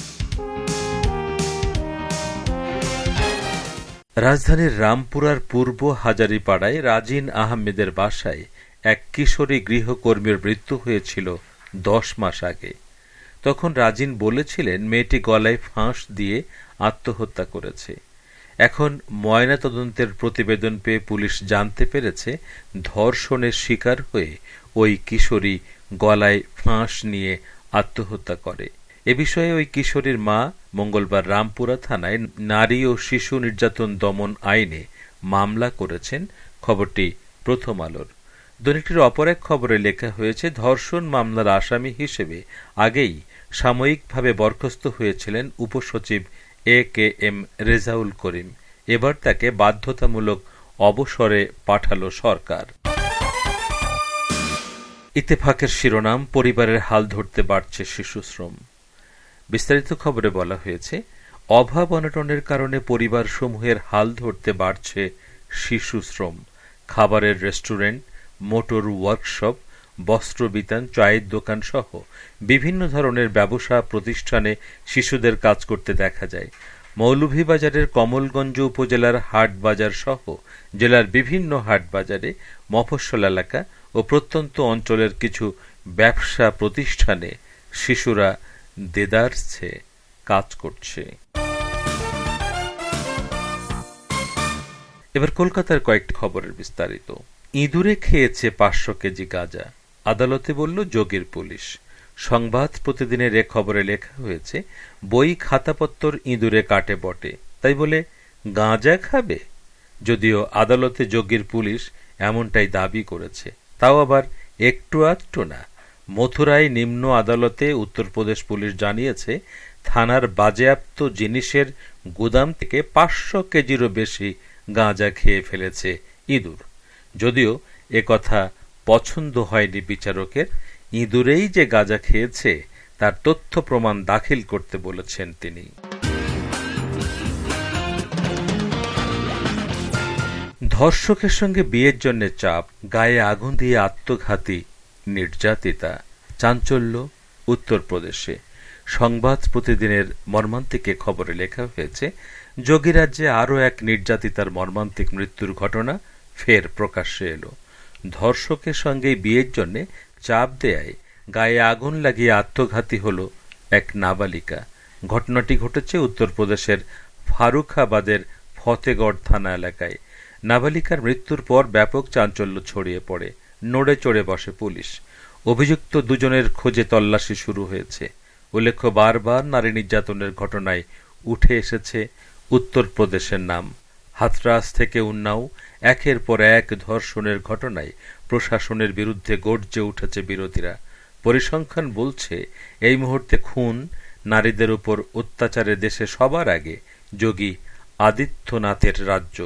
রাজধানীর রামপুরার পূর্ব হাজারীপাড়ায় রাজিন আহমেদের বাসায় এক কিশোরী গৃহকর্মীর মৃত্যু হয়েছিল দশ মাস আগে। তখন রাজিন বলেছিলেন মেয়েটি গলায় ফাঁস দিয়ে আত্মহত্যা করেছে। এখন ময়নাতদন্তের প্রতিবেদন পেয়ে পুলিশ জানতে পেরেছে ধর্ষণের শিকার হয়ে ওই কিশোরী গলায় ফাঁস নিয়ে আত্মহত্যা করে। এ বিষয়ে ওই কিশোরীর মা মঙ্গলবার রামপুরা থানায় নারী ও শিশু নির্যাতন দমন আইনে মামলা করেছেন। খবরটি প্রথম আলোর। দৈনিকটির অপর এক খবরে লেখা হয়েছে, ধর্ষণ মামলার আসামি হিসেবে আগেই সাময়িকভাবে বরখাস্ত হয়েছিলেন উপসচিব এ কে এম রেজাউল করিম। এবার তাকে বাধ্যতামূলক অবসরে পাঠাল সরকার। ইত্তেফাকের শিরোনাম, পরিবারের হাল ধরতে বাড়ছে শিশুশ্রম। বিস্তারিত খবরে বলা হয়েছে, অভাব অনটনের কারণে পরিবার সমূহের হাল ধরতে বাড়ছে শিশুশ্রম। খাবারের রেস্টুরেন্ট, মোটর ওয়ার্কশপ, বস্ত্র বিতান, চায়ের দোকান সহ বিভিন্ন ধরনের ব্যবসা প্রতিষ্ঠানে শিশুদের কাজ করতে দেখা যায়। মৌলভীবাজারের কমলগঞ্জ উপজেলার হাট বাজার সহ জেলার বিভিন্ন হাট বাজারে, মফস্বল এলাকা ও প্রত্যন্ত অঞ্চলের কিছু ব্যবসা প্রতিষ্ঠানে শিশুরা দেদারছে কাজ করছে। এবার কলকাতার কয়েকটি খবরের বিস্তারিত। ইঁদুরে খেয়েছে পাঁচশো কেজি গাঁজা, আদালতে বলল যোগীর পুলিশ। সংবাদ প্রতিদিনের এ খবরে লেখা হয়েছে, বই খাতাপত্তর ইঁদুরে কাটে বটে, তাই বলে গাঁজা খাবে? যদিও আদালতে যোগীর পুলিশ এমনটাই দাবি করেছে, তাও আবার একটু আধটু না। মথুরায় নিম্ন আদালতে উত্তরপ্রদেশ পুলিশ জানিয়েছে, থানার বাজেয়াপ্ত জিনিসের গুদাম থেকে পাঁচশো কেজিরও বেশি গাঁজা খেয়ে ফেলেছে ইঁদুর। যদিও একথা পছন্দ হয়নি বিচারকের। ইঁদুরেই যে গাঁজা খেয়েছে তার তথ্য প্রমাণ দাখিল করতে বলেছেন তিনি। ধর্ষকের সঙ্গে বিয়ের জন্য চাপ, গায়ে আগুন দিয়ে আত্মঘাতী নির্যাতিতা, চাঞ্চল্য উত্তরপ্রদেশে। সংবাদ প্রতিদিনের মর্মান্তিক খবরে লেখা হয়েছে, যোগীরাজ্যে আরও এক নির্যাতিতার মর্মান্তিক মৃত্যুর ঘটনা ফের প্রকাশ্যে এলো। ধর্ষকের সঙ্গে বিয়ের জন্য চাপ দেয়ায় গায়ে আগুন লাগিয়ে আত্মঘাতী হল এক নাবালিকা। ঘটনাটি ঘটেছে উত্তরপ্রদেশের ফারুখাবাদের ফতেগড় থানা এলাকায়। নাবালিকার মৃত্যুর পর ব্যাপক চাঞ্চল্য ছড়িয়ে পড়ে, নড়ে চড়ে বসে পুলিশ। অভিযুক্ত দুজনের খোঁজে তল্লাশি শুরু হয়েছে। উল্লেখ্য, বারবার নারী নির্যাতনের ঘটনায় উঠে এসেছে উত্তরপ্রদেশের নাম। হাথরাস থেকে উন্নাও একের পর এক ধর্ষণের ঘটনায় প্রশাসনের বিরুদ্ধে গর্জে উঠেছে বিরোধীরা। পরিসংখ্যান বলছে, এই মুহূর্তে খুন, নারীদের উপর অত্যাচারে দেশে সবার আগে যোগী আদিত্যনাথের রাজ্য।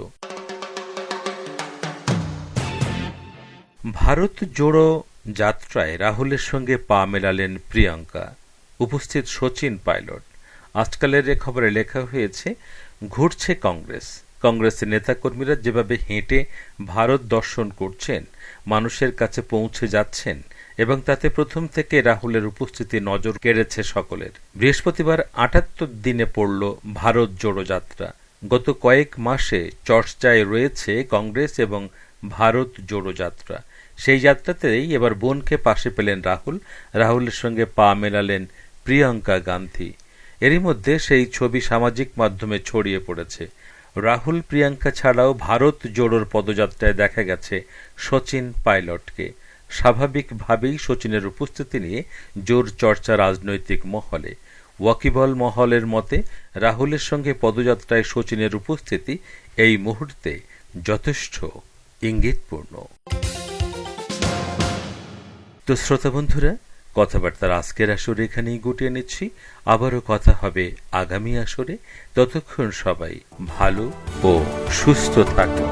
ভারত জোড়ো যাত্রায় রাহুলের সঙ্গে পা মেলালেন প্রিয়াঙ্কা, উপস্থিত সচিন পাইলট। আজকালের এ খবরে লেখা হয়েছে, ঘুরছে কংগ্রেস। কংগ্রেসের নেতাকর্মীরা যেভাবে হেঁটে ভারত দর্শন করছেন, মানুষের কাছে পৌঁছে যাচ্ছেন, এবং তাতে প্রথম থেকে রাহুলের উপস্থিতি নজর কেড়েছে সকলের। বৃহস্পতিবার আটাত্তর দিনে পড়ল ভারত জোড়ো যাত্রা। গত কয়েক মাসে চর্চায় রয়েছে কংগ্রেস এবং ভারত জোড়ো যাত্রা। সেই যাত্রাতেই এবার বোনকে পাশে পেলেন রাহুল। রাহুলের সঙ্গে পা মেলালেন প্রিয়াঙ্কা গান্ধী। এরই মধ্যে সেই ছবি সামাজিক মাধ্যমে ছড়িয়ে পড়েছে। রাহুল প্রিয়াঙ্কা ছাড়াও ভারত জোড়োর পদযাত্রায় দেখা গেছে সচিন পাইলটকে। স্বাভাবিকভাবেই সচিনের উপস্থিতি নিয়ে জোর চর্চা রাজনৈতিক মহলে। ওয়াকিবল মহলের মতে, রাহুলের সঙ্গে পদযাত্রায় সচিনের উপস্থিতি এই মুহূর্তে যথেষ্ট ইঙ্গিতপূর্ণ। তো শ্রোতা বন্ধুরা, কথাবার্তার আজকের আসরে এখানেই গুটিয়ে নিচ্ছি। আবারও কথা হবে আগামী আসরে। ততক্ষণ সবাই ভালো ও সুস্থ থাকুন।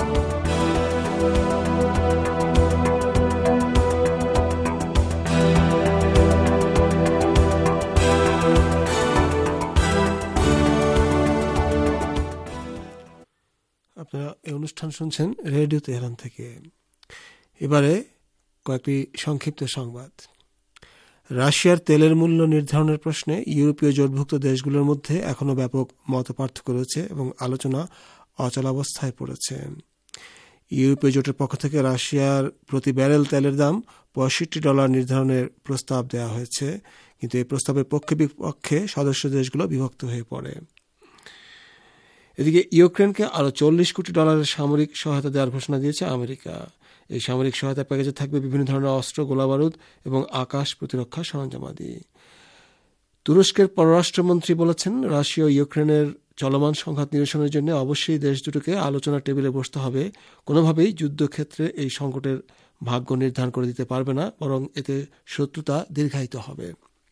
আপনারা এই অনুষ্ঠান শুনছেন রেডিও তেহরান থেকে। এবারে কয়েকটি সংক্ষিপ্ত সংবাদ। রাশিয়ার তেলের মূল্য নির্ধারণের প্রশ্নে ইউরোপীয় জোটভুক্ত দেশগুলোর মধ্যে এখনও ব্যাপক মতপার্থক্য রয়েছে এবং আলোচনা অচলাবস্থায় পড়েছে। ইউরোপীয় জোটের পক্ষ থেকে রাশিয়ার প্রতি ব্যারেল তেলের দাম পঁয়ষট্টি ডলার নির্ধারণের প্রস্তাব দেওয়া হয়েছে, কিন্তু এই প্রস্তাবের পক্ষে বিপক্ষে সদস্য দেশগুলো বিভক্ত হয়ে পড়ে। এদিকে ইউক্রেনকে আরও চল্লিশ কোটি ডলারের সামরিক সহায়তা দেওয়ার ঘোষণা দিয়েছে আমেরিকা। এই সামরিক সহায়তা প্যাকেজে থাকবে বিভিন্ন ধরনের অস্ত্র, গোলাবারুদ এবং আকাশ প্রতিরক্ষা সরঞ্জামাদি। তুরস্কের পররাষ্ট্রমন্ত্রী বলেছেন, রাশিয়া ও ইউক্রেনের চলমান সংঘাত নিরসনের জন্য অবশ্যই দেশ দুটোকে আলোচনার টেবিলে বসতে হবে। কোনোভাবেই যুদ্ধক্ষেত্রে এই সংকটের ভাগ্য নির্ধারণ করে দিতে পারবে না, বরং এতে শত্রুতা দীর্ঘায়িত হবে।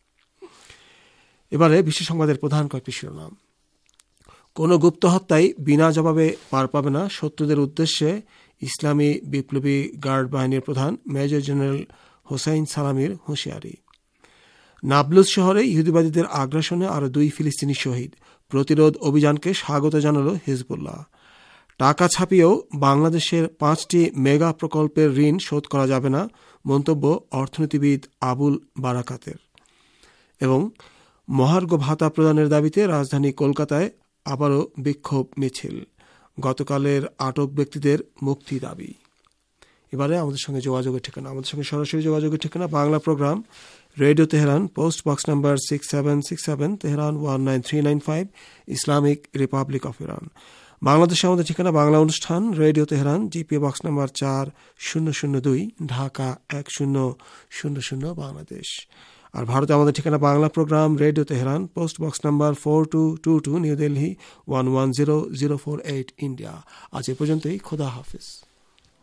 এবারে বিশ্ব সংবাদের প্রধান কয়েকটি শিরোনাম। কোনো গুপ্ত হত্যায় বিনা জবাবে পার পাবে না, শত্রুদের উদ্দেশ্যে ইসলামী বিপ্লবী গার্ড বাহিনীর প্রধান মেজর জেনারেল হোসাইন সালামির হুঁশিয়ারি। নাবলুস শহরে ইহুদিবাদীদের আগ্রাসনে আরও দুই ফিলিস্তিনি শহীদ, প্রতিরোধ অভিযানকে স্বাগত জানাল হিজবুল্লাহ। টাকা ছাপিয়েও বাংলাদেশের পাঁচটি মেগা প্রকল্পের ঋণ শোধ করা যাবে না, মন্তব্য অর্থনীতিবিদ আবুল বারাকাতের। এবং মহার্ঘ ভাতা প্রদানের দাবিতে রাজধানী কলকাতায় আবারও বিক্ষোভ মিছিল, গতকালের আটক ব্যক্তিদের মুক্তি দাবি। এবারে আমাদের সঙ্গে যোগাযোগের ঠিকানা, আমাদের সঙ্গে সরাসরি যোগাযোগের ঠিকানা Bangla programme, radio Tehran, post box number six seven six seven, Tehran one nine three nine five, Islamic Republic of Iran. বাংলাদেশে আমাদের ঠিকানা বাংলা অনুষ্ঠান, radio Tehran, GPA box number চার শূন্য শূন্য দুই, ঢাকা এক শূন্য শূন্য শূন্য বাংলাদেশ। আর ভারতে আমাদের ঠিকানা Bangla programme, radio Tehran, post box number four two two two, New Delhi one one zero zero four eight, India. আজ এ পর্যন্তই, খোদা হাফিজ।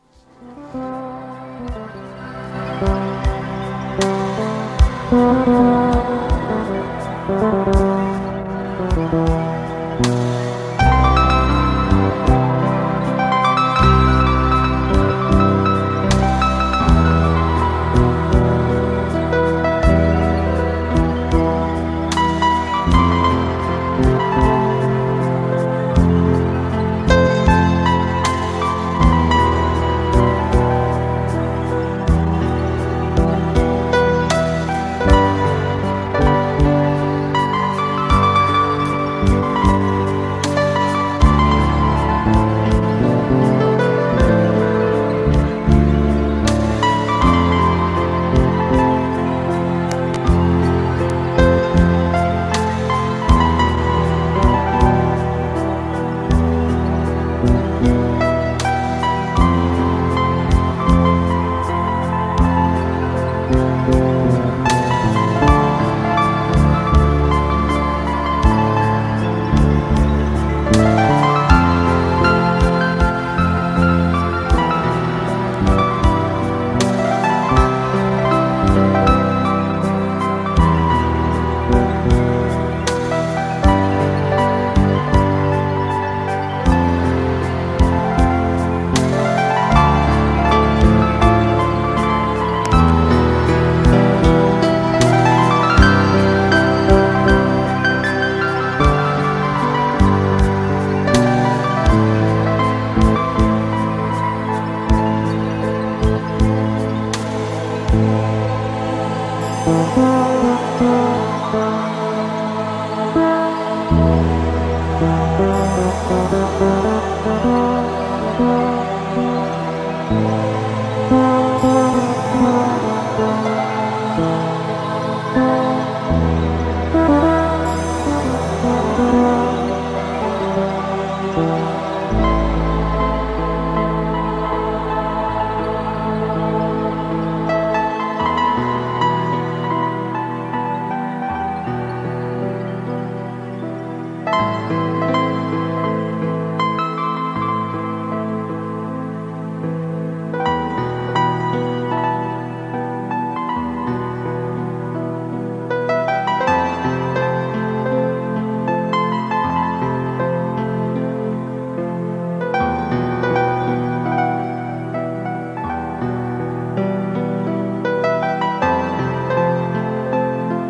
Thank you.